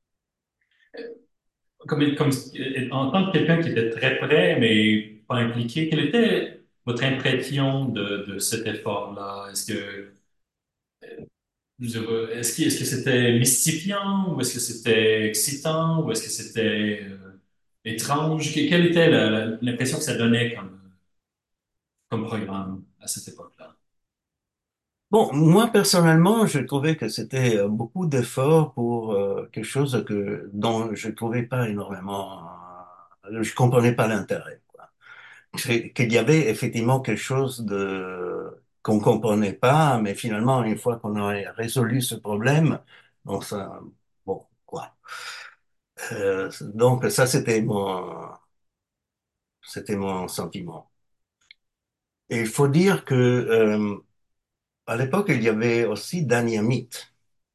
Comme, comme, en tant que quelqu'un qui était très près, mais pas impliqué, quelle était votre impression de, de cet effort-là? Est-ce que, je veux dire, est-ce que, est-ce que c'était mystifiant ou est-ce que c'était excitant ou est-ce que c'était euh, étrange? Que- Quelle était la- la- l'impression que ça donnait comme, comme programme à cette époque-là? Bon, moi, personnellement, je trouvais que c'était euh, beaucoup d'efforts pour euh, quelque chose que, dont je trouvais pas énormément, euh, je comprenais pas l'intérêt, quoi. C'est qu'il y avait effectivement quelque chose de, qu'on comprenait pas, mais finalement, une fois qu'on a résolu ce problème, bon, ça, bon, quoi. Euh, donc, ça, c'était mon, c'était mon sentiment. Et il faut dire que, euh, à l'époque, il y avait aussi Daniamite.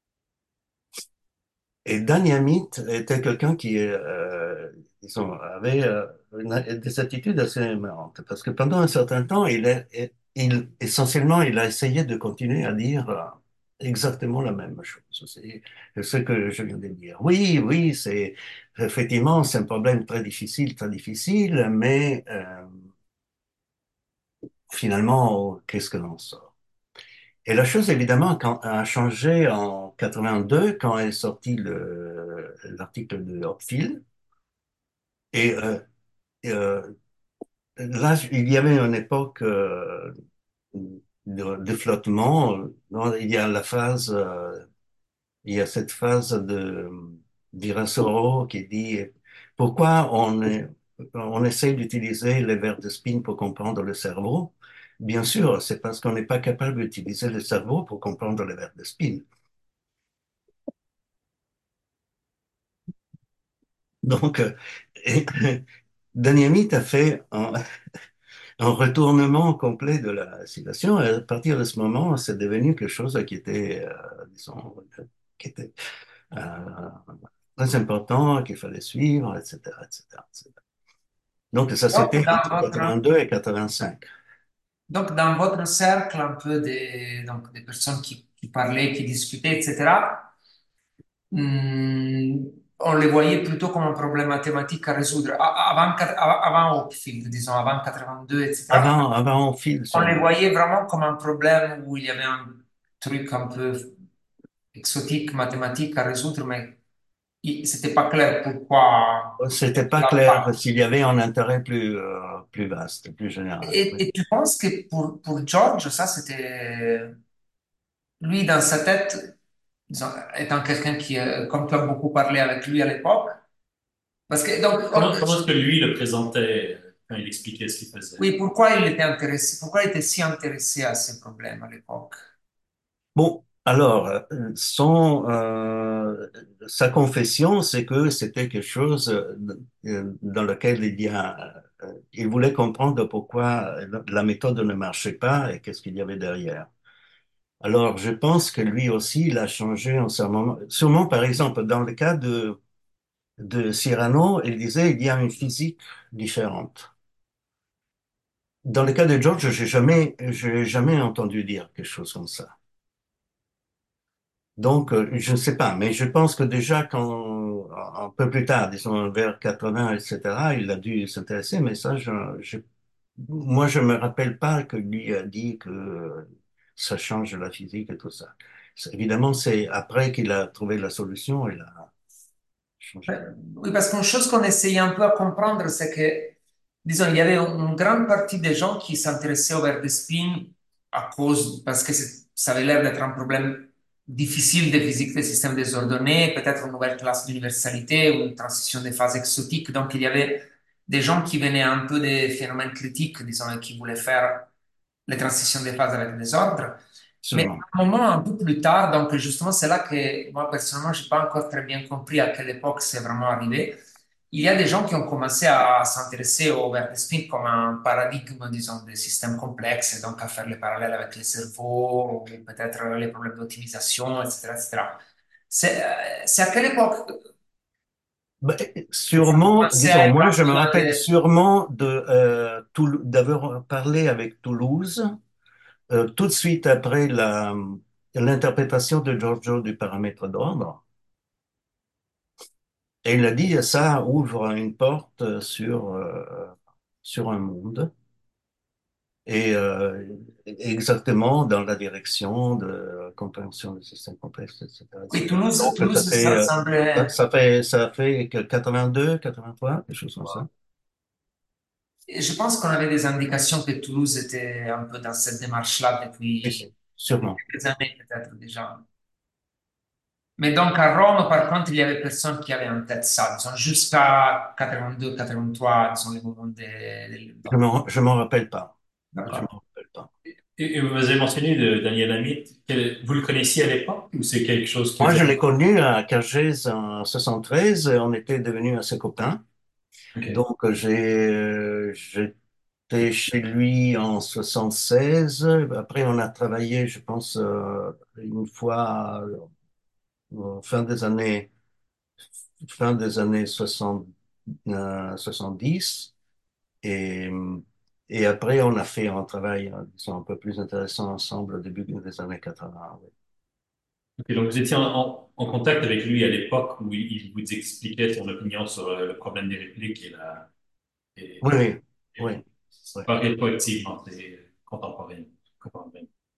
Et Daniamite était quelqu'un qui, euh, disons, avait euh, une- des attitudes assez marrantes. Parce que pendant un certain temps, il est, il, essentiellement, il a essayé de continuer à dire euh, exactement la même chose. C'est ce que je viens de dire. Oui, oui, c'est, effectivement, c'est un problème très difficile, très difficile, mais euh, finalement, qu'est-ce que l'on sort? Et la chose, évidemment, quand, a changé en quatre-vingt-deux, quand est sorti le, l'article de Hopfield. Et, euh, et, euh, là, il y avait une époque euh, de, de flottement. Non, il y a la phase, euh, il y a cette phase de d'Irasoro qui dit pourquoi on, est- on essaie d'utiliser les vers de spin pour comprendre le cerveau. Bien sûr, c'est parce qu'on n'est pas capable d'utiliser le cerveau pour comprendre les vers de spin. Donc, euh, et, Danielite a fait un, un retournement complet de la situation. Et à partir de ce moment, c'est devenu quelque chose qui était, euh, disons, qui était euh, très important, qu'il fallait suivre, et cetera, et cetera, et cetera. Donc, ça, Donc, c'était dans entre votre, quatre-vingt-deux et quatre-vingt-cinq. donc, dans votre cercle, un peu des, donc, des personnes qui, qui parlaient, qui discutaient, et cetera, on les voyait plutôt comme un problème mathématique à résoudre. A- Avant, quat- avant Hopfield, disons, avant quatre-vingt-deux, et cetera, Avant, avant on file on les sûrement. voyait vraiment comme un problème où il y avait un truc un peu exotique, mathématique à résoudre, mais il- c'était pas clair pourquoi C'était pas cela clair marche. s'il y avait un intérêt plus, euh, plus vaste, plus général. Oui. Et, et tu penses que pour, pour George, ça c'était lui dans sa tête, disons, étant quelqu'un qui, euh, comme tu as beaucoup parlé avec lui à l'époque, parce que donc, on- Comment, comment est-ce que lui le présentait euh, quand il expliquait ce qu'il faisait? oui, pourquoi il était intéressé, pourquoi il était si intéressé à ces problèmes à l'époque? Bon, alors, euh, son, euh, sa confession, c'est que c'était quelque chose euh, dans lequel il y a, euh, il voulait comprendre pourquoi la méthode ne marchait pas et qu'est-ce qu'il y avait derrière. Alors, je pense que lui aussi, il a changé en ce moment. Sûrement, par exemple, dans le cas de, de Cyrano, il disait il y a une physique différente. Dans le cas de George, j'ai jamais, j'ai jamais entendu dire quelque chose comme ça. Donc, euh, je ne sais pas, mais je pense que déjà quand, un peu plus tard, disons vers quatre-vingts, et cetera, il a dû s'intéresser, mais ça, je, je- moi, je me rappelle pas que lui a dit que ça change la physique et tout ça. C'est- Évidemment, c'est après qu'il a trouvé la solution, il a changé. Ouais, oui, parce qu'une chose qu'on essayait un peu à comprendre, c'est que, disons, il y avait une grande partie des gens qui s'intéressaient au verre de spin à cause, parce que c'est- ça avait l'air d'être un problème difficile de physique des systèmes désordonnés, peut-être une nouvelle classe d'universalité ou une transition des phases exotiques. Donc, il y avait des gens qui venaient un peu des phénomènes critiques, disons, et qui voulaient faire les transitions des phases avec des ordres. Mais Sûrement. à un moment un peu plus tard, donc justement, c'est là que moi, personnellement, je n'ai pas encore très bien compris à quelle époque c'est vraiment arrivé. Il y a des gens qui ont commencé à s'intéresser au spin comme un paradigme, disons, des systèmes complexes, et donc à faire les parallèles avec les cerveaux, ou peut-être les problèmes d'optimisation, et cetera, et cetera. C'est euh, c'est à quelle époque Ben, que ça a sûrement, commencé disons, à être moi, un je peu me dans rappelle les... sûrement de euh, Toul- d'avoir parlé avec Toulouse euh, tout de suite après la, l'interprétation de Giorgio du paramètre d'ordre. Et il a dit, ça ouvre une porte sur, euh, sur un monde et euh, exactement dans la direction de la compréhension des systèmes complexes, et cetera, Oui, et cetera. Toulouse, Donc, ça Toulouse, fait, ça euh, ça, semblait... ça fait, ça fait que quatre-vingt-deux, quatre-vingt-trois, quelque chose comme ça. Et je pense qu'on avait des indications que Toulouse était un peu dans cette démarche-là Oui, depuis oui, sûrement. quelques années peut-être déjà. Mais donc à Rome, par contre, il y avait personne qui avait en tête ça. Disons, jusqu'à quatre-vingt-deux, quatre-vingt-trois, disons les moments des... des- Je m'en, je m'en rappelle pas. Je D'accord. m'en rappelle pas. Et, et vous avez mentionné de Daniel Amit, que- vous le connaissiez à l'époque ou c'est quelque chose que Moi, vous je avez... l'ai connu à Cargèse en soixante-treize, et on était devenus assez copains. OK. Donc, j'ai, euh, j'étais chez lui en soixante-seize. Après, on a travaillé, je pense, euh, une fois euh, fin des années, fin des années soixante, euh, soixante-dix. Et, et après, on a fait un travail, euh, disons, un peu plus intéressant ensemble au début des années quatre-vingts. Oui, OK, donc vous étiez en, en- en contact avec lui à l'époque où il, il vous expliquait son opinion sur euh, le problème des répliques et la... Et, oui, oui. et- Oui, oui. c'est pas rétroactivement, c'est contemporain. contemporain.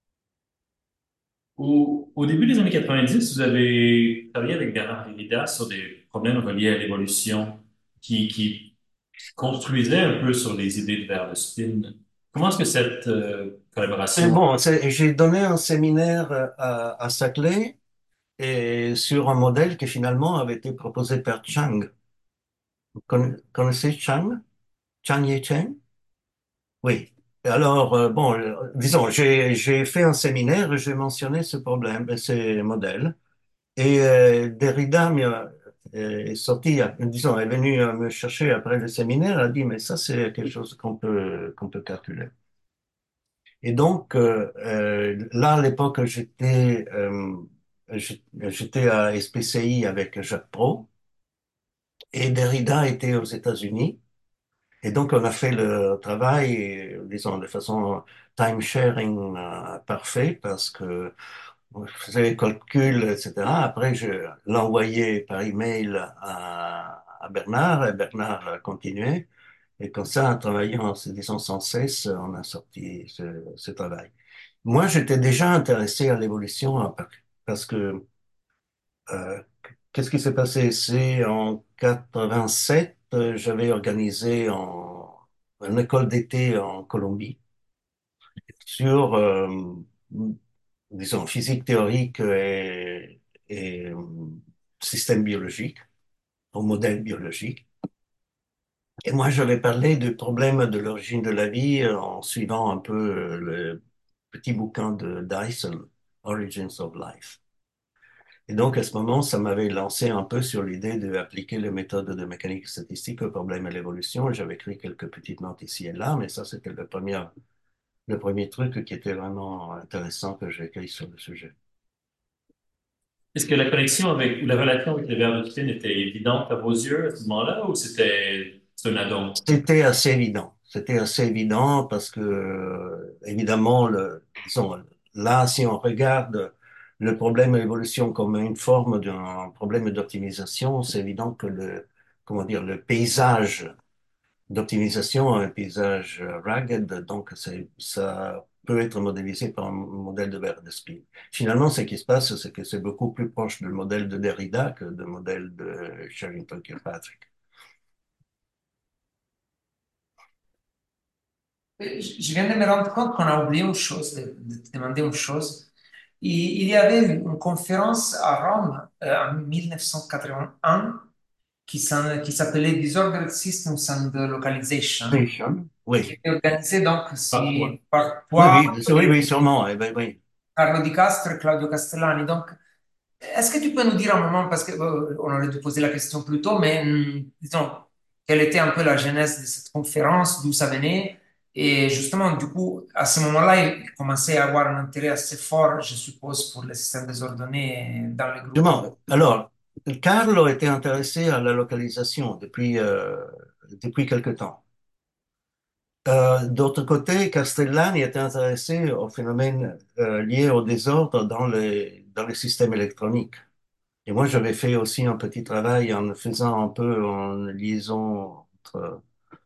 Au, au début des années quatre-vingt-dix, vous avez travaillé avec Bernard Derrida sur des problèmes reliés à l'évolution qui, qui construisaient un peu sur les idées de vers le spin. Comment est-ce que cette euh, C'est collaboration... bon, c'est- j'ai donné un séminaire euh, à, à Saclay et sur un modèle qui finalement avait été proposé par Chang. Vous conna- connaissez Chang? Chang Ye-cheng? Oui. Alors, euh, bon, euh, disons, j'ai, j'ai fait un séminaire et j'ai mentionné ce problème, et ces modèles. Et euh, Derrida m'y est sorti, euh, disons, est venu euh, me chercher après le séminaire, a dit, mais ça, c'est quelque chose qu'on peut, qu'on peut calculer. Et donc, euh, euh, là, à l'époque, j'étais euh, j'ai- j'étais à S P C I avec Jacques Pro et Derrida était aux États-Unis. Et donc, on a fait le travail, disons, de façon time sharing euh, parfait parce que je faisais les calculs, et cetera. Après, je l'envoyais par email à, à Bernard, et Bernard a continué. Et comme ça, en travaillant, disons, sans cesse, on a sorti ce, ce travail. Moi, j'étais déjà intéressé à l'évolution hein, par- parce que euh, qu'est-ce qui s'est passé? C'est en quatre-vingt-sept, euh, j'avais organisé en, une école d'été en Colombie sur, euh, disons, physique théorique et, et euh, système biologique, au modèle biologique. Et moi, j'avais parlé du problème de l'origine de la vie euh, en suivant un peu euh, le petit bouquin de Dyson, Origins of Life. Et donc, à ce moment, ça m'avait lancé un peu sur l'idée d'appliquer les méthodes de mécanique statistique au problème de l'évolution. J'avais écrit quelques petites notes ici et là, mais ça, c'était le premier, le premier truc qui était vraiment intéressant que j'ai écrit sur le sujet. Est-ce que la connexion avec, ou la relation avec les vers de spin était évidente à vos yeux à ce moment-là, ou c'était c'est un addon? C'était assez évident. C'était assez évident parce que, euh, évidemment, le, disons, là, si on regarde le problème de l'évolution comme une forme d'un problème d'optimisation, c'est évident que le, comment dire, le paysage d'optimisation est un paysage euh, ragged, donc c'est, ça peut être modélisé par un modèle de verre de spin. Finalement, ce qui se passe, c'est que c'est beaucoup plus proche du modèle de Derrida que du modèle de Sherrington-Kirkpatrick. Et Je je viens de me rendre compte qu'on a oublié une chose, de, de te demander une chose. Il, il y avait une, une conférence à Rome euh, en mille neuf cent quatre-vingt-un qui s'en- qui s'appelait Disordered Systems and Localization, qui Oui. était organisée donc Ah, ouais. si, par Oui, toi, oui, oui, oui, sûrement. Eh ben, oui. Carlo Di Castro et Claudio Castellani. Donc, est-ce que tu peux nous dire un moment, parce qu'on aurait dû poser la question plus tôt, mais hum, disons, quelle était un peu la genèse de cette conférence, d'où ça venait? Et justement, du coup, à ce moment-là, il commençait à avoir un intérêt assez fort, je suppose, pour les systèmes désordonnés dans les groupes. Justement, alors, Carlo était intéressé à la localisation depuis, euh, depuis quelque temps. Euh, d'autre côté, Castellani était intéressé au phénomène euh, lié au désordre dans les, dans les systèmes électroniques. Et moi, j'avais fait aussi un petit travail en faisant un peu en liaison entre...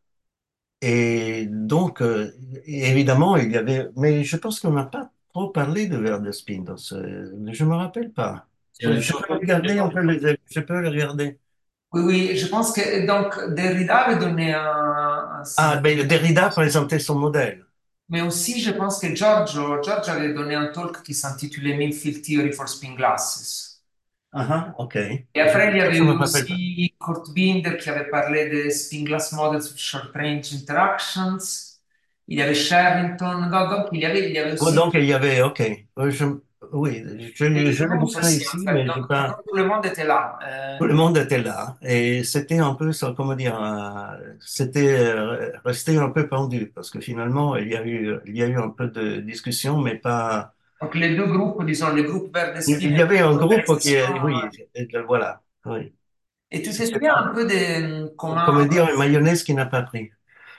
Et donc, euh, évidemment, il y avait... Mais je pense qu'on n'a pas trop parlé de verre de spin dans ce... Je me rappelle pas. Il y en Je, a je toujours peux pas regarder un vraiment. peu les... Je peux regarder. Oui, oui, je pense que donc Derrida avait donné un, un Ah, similaire. ben, Derrida présentait son modèle. Mais aussi, je pense que Giorgio, Giorgio avait donné un talk qui s'intitulait Mean Field Theory for Spin Glasses. Ah, ah, ok. Et Je, après, il y ça, avait je me eu rappelle pas. aussi Kurt Binder qui avait parlé des Spin Glass Models of Short Range Interactions. Il y avait Sherrington. Donc, donc, il y avait, il y avait Oh, aussi donc, il y avait, ok. Euh, je- oui, et je, des je l'ai groupes bouquin aussi, en ici, fait. mais Donc, j'ai vraiment, pas. tout le monde était là. Euh, Tout le monde était là. Et c'était un peu, ça, comment dire, euh, c'était euh, resté un peu pendu, parce que finalement, il y a eu, il y a eu un peu de discussion, mais pas. donc, les deux groupes, disons, le groupe Vert Il Spin il y et avait un groupe qui, l'organisation. est- oui, et- et voilà. Oui. Et tu te C'était souviens pas, un peu de comment. comment dire, une mayonnaise qui n'a pas pris.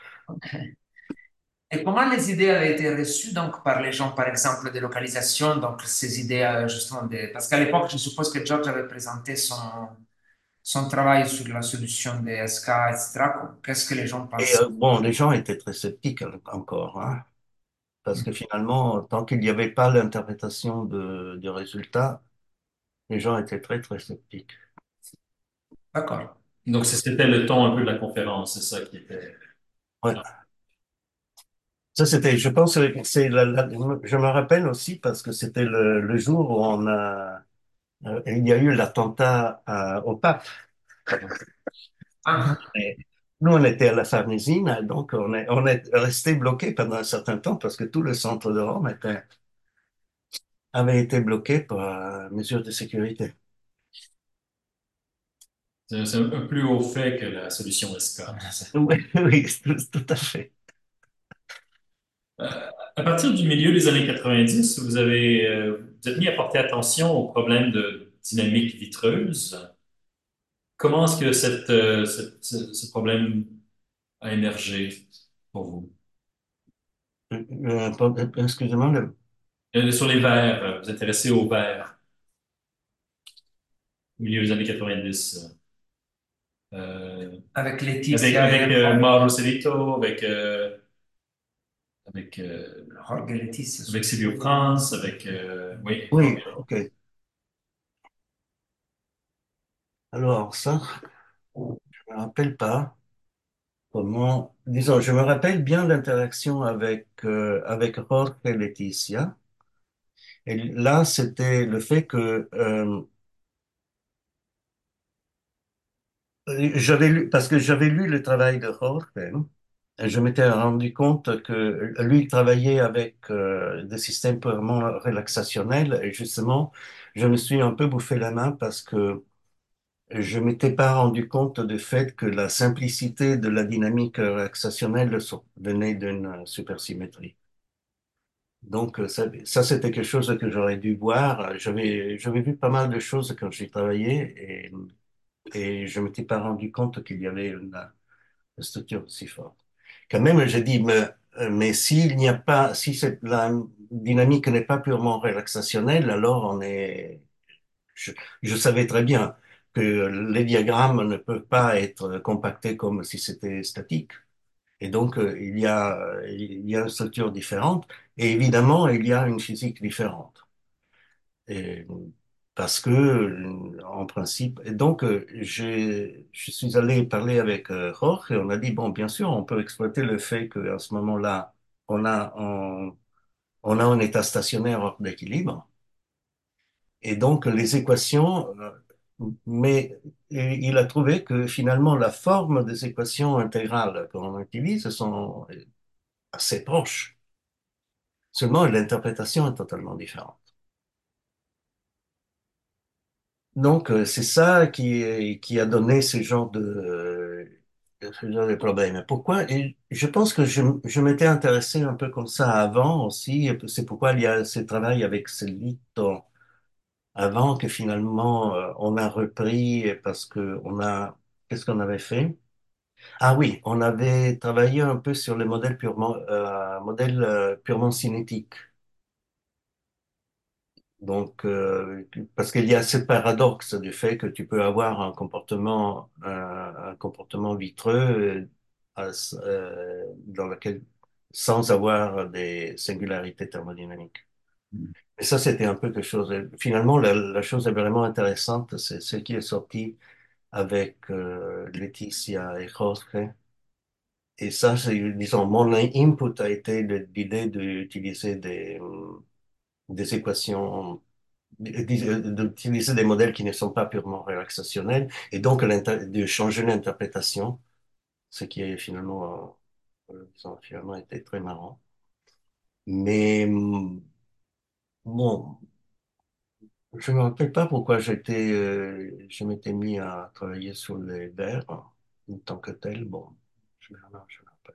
Et comment les idées avaient été reçues donc par les gens, par exemple, de localisation, donc ces idées euh, justement de... Parce qu'à l'époque, je suppose que George avait présenté son, son travail sur la solution des S K, et cetera. Qu'est-ce que les gens Et pensaient? euh, bon, les gens étaient très sceptiques en- encore, hein. Parce que finalement, tant qu'il n'y avait pas l'interprétation de, du résultat, les gens étaient très, très sceptiques. D'accord. Donc, c'était le ton un peu de la conférence, c'est ça qui était. Ouais. Ça, c'était, je pense, que c'est la, la- je me rappelle aussi parce que c'était le, le jour où on a, euh, il y a eu l'attentat à- au pape. Ah, Et nous, on était à la Farnesine, donc on est, on est resté bloqué pendant un certain temps parce que tout le centre de Rome était, avait été bloqué par euh, mesures de sécurité. C'est c'est un plus haut fait que la solution S K. Oui, oui, tout, tout à fait. Euh, à partir du milieu des années quatre-vingt-dix, vous avez, euh, vous êtes mis à porter attention aux problèmes de dynamique vitreuse. Comment est-ce que cette, euh, cette- ce, ce problème a émergé pour vous? Euh, euh, Excusez-moi, Euh, sur les vers, euh, vous êtes intéressé aux vers, au milieu des années quatre-vingt-dix. Euh, avec avec Laetitia avec et euh, Jorge. Mauro Serrito, avec, euh, avec, euh, Jorge et Laetitia avec sont Silvio super. France, avec... euh, oui, Oui, ok. Alors ça, je me rappelle pas comment. Disons, je me rappelle bien l'interaction avec euh, avec Jorge et Laetitia. Et là, c'était le fait que euh, j'avais lu, parce que j'avais lu le travail de Jorge, hein, et je m'étais rendu compte que lui il travaillait avec euh, des systèmes purement relaxationnels. Et justement, je me suis un peu bouffé la main parce que je m'étais pas rendu compte du fait que la simplicité de la dynamique relaxationnelle so- venait d'une supersymétrie. Donc euh, ça, ça, c'était quelque chose que j'aurais dû voir. J'avais, j'avais vu pas mal de choses quand j'ai travaillé et, et je m'étais pas rendu compte qu'il y avait une, une structure si forte. Quand même, j'ai dit, mais, euh, mais s'il n'y a pas, si cette, la dynamique n'est pas purement relaxationnelle, alors on est, je, je savais très bien que les diagrammes ne peuvent pas être compactés comme si c'était statique. Et donc, euh, il y a, euh, il y a une structure différente et évidemment, il y a une physique différente. Et, parce que, euh, en principe, et donc, euh, j'ai- je suis allé parler avec euh, Jorge et on a dit, bon, bien sûr, on peut exploiter le fait qu'à ce moment-là, on a, on, on a un état stationnaire hors d'équilibre. Et donc, les équations, euh, mais il a trouvé que finalement, la forme des équations intégrales qu'on utilise sont assez proches. Seulement, l'interprétation est totalement différente. Donc, euh, c'est ça qui, qui a donné ce genre de, ce genre de problème. Pourquoi? Et je pense que je, je m'étais intéressé un peu comme ça avant aussi. C'est pourquoi il y a ce travail avec Celito avant que finalement euh, on a repris parce que on a, qu'est-ce qu'on avait fait? Ah oui, on avait travaillé un peu sur les modèles purement, euh, modèles euh, purement cinétiques. Donc, euh, parce qu'il y a ce paradoxe du fait que tu peux avoir un comportement, euh, un comportement vitreux euh, euh, dans lequel, sans avoir des singularités thermodynamiques. Et ça, c'était un peu quelque chose. Finalement, la, la chose est vraiment intéressante, c'est ce qui est sorti avec euh, Laetitia et Jorge. Et ça, c'est, disons, mon input a été de- l'idée d'utiliser des, des équations d'utiliser des modèles qui ne sont pas purement relaxationnels et donc l'inter- de changer l'interprétation, ce qui est finalement, euh, ça a finalement été très marrant. Mais hum, bon, je ne me rappelle pas pourquoi j'étais, euh, je m'étais mis à travailler sur les vers en tant que tel. Bon, je, non, je me rappelle.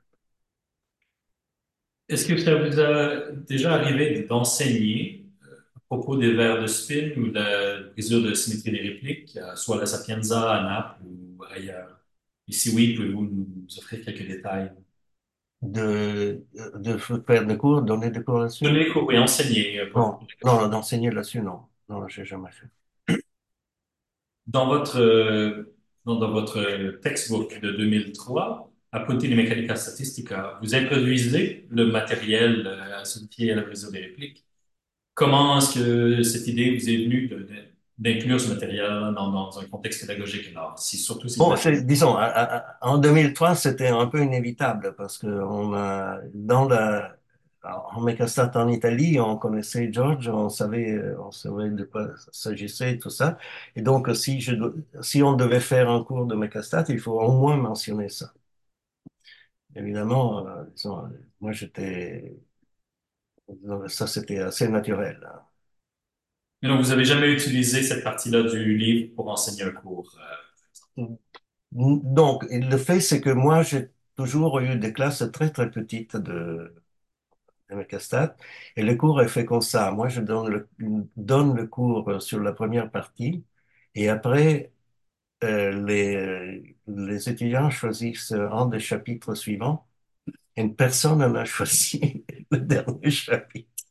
Est-ce que ça vous a déjà arrivé d'enseigner à propos des vers de spin ou de la brisure de symétrie des répliques, euh, soit à la Sapienza, à Naples ou ailleurs? Et si oui, pouvez-vous nous offrir quelques détails? De, de faire des cours, donner des cours là-dessus? Donner des cours et enseigner. euh, pas- Non, non, d'enseigner là-dessus, non. Non, j'ai jamais fait. Dans votre, euh, dans, dans votre textbook de deux mille trois, Appunti di Meccanica Statistica, vous introduisez le matériel euh, associé à la brisure des répliques. Comment est-ce que cette idée vous est venue de- de- d'inclure ce matériel dans, dans un contexte pédagogique? Alors, si, surtout si le Bon, matériel... c'est, disons, à- à- à- en deux mille trois, c'était un peu inévitable parce que on a, dans la, en Mecastat en Italie, on connaissait George, on savait, euh, on savait de quoi il s'agissait et tout ça. Et donc, si je, do- si on devait faire un cours de Mecastat, il faut au moins mentionner ça. Évidemment, euh, disons, moi, j'étais, ça, c'était assez naturel, hein. Mais donc, vous avez jamais utilisé cette partie-là du livre pour enseigner un cours. euh, Donc, le fait, c'est que moi, j'ai toujours eu des classes très, très petites de avec Astat. Et le cours est fait comme ça. Moi, je donne le, donne le cours sur la première partie et après, euh, les, les étudiants choisissent un des chapitres suivants et personne n'a choisi le dernier chapitre.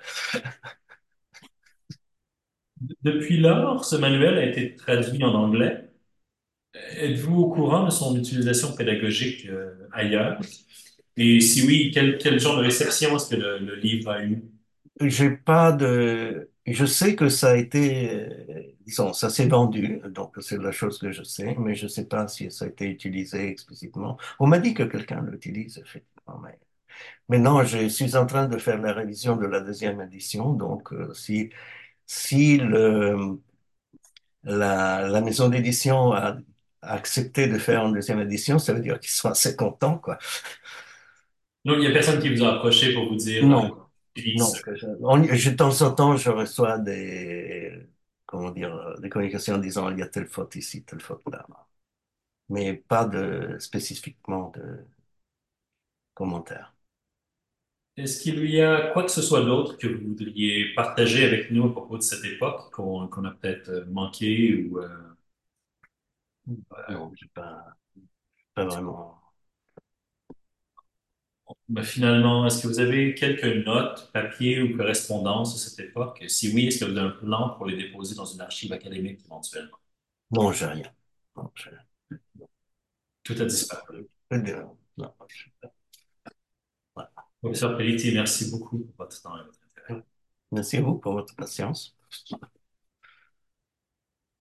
Depuis lors, ce manuel a été traduit en anglais. Êtes-vous au courant de son utilisation pédagogique euh, ailleurs? Et si oui, quel, quel genre de réception est-ce que le, le livre a eu? J'ai pas de. Je sais que ça a été, euh, disons, ça s'est vendu, donc c'est la chose que je sais, mais je sais pas si ça a été utilisé explicitement. On m'a dit que quelqu'un l'utilise, effectivement, mais maintenant je suis en train de faire la révision de la deuxième édition, donc euh, si si le la, la maison d'édition a, a accepté de faire une deuxième édition, ça veut dire qu'ils sont assez contents, quoi. Non, il n'y a personne qui vous a approché pour vous dire, euh, Non, utilise non. ce. que je- on- je- de temps en temps, je reçois des, comment dire, des communications en disant il y a telle faute ici, telle faute là. Mais pas de, spécifiquement de commentaires. Est-ce qu'il y a quoi que ce soit d'autre que vous voudriez partager avec nous à propos de cette époque qu'on qu'on a peut-être euh, manqué ou euh, Non, j'ai pas, pas vraiment. ben, finalement, est-ce que vous avez quelques notes, papier ou correspondances de cette époque? Si oui, est-ce que vous avez un plan pour les déposer dans une archive académique éventuellement? Non, j'ai rien. Non, j'ai Tout a disparu. rien. Non, j'ai pas. Professeur Pelletier, merci beaucoup pour votre temps et votre intérêt. Voilà. Merci à vous pour votre patience.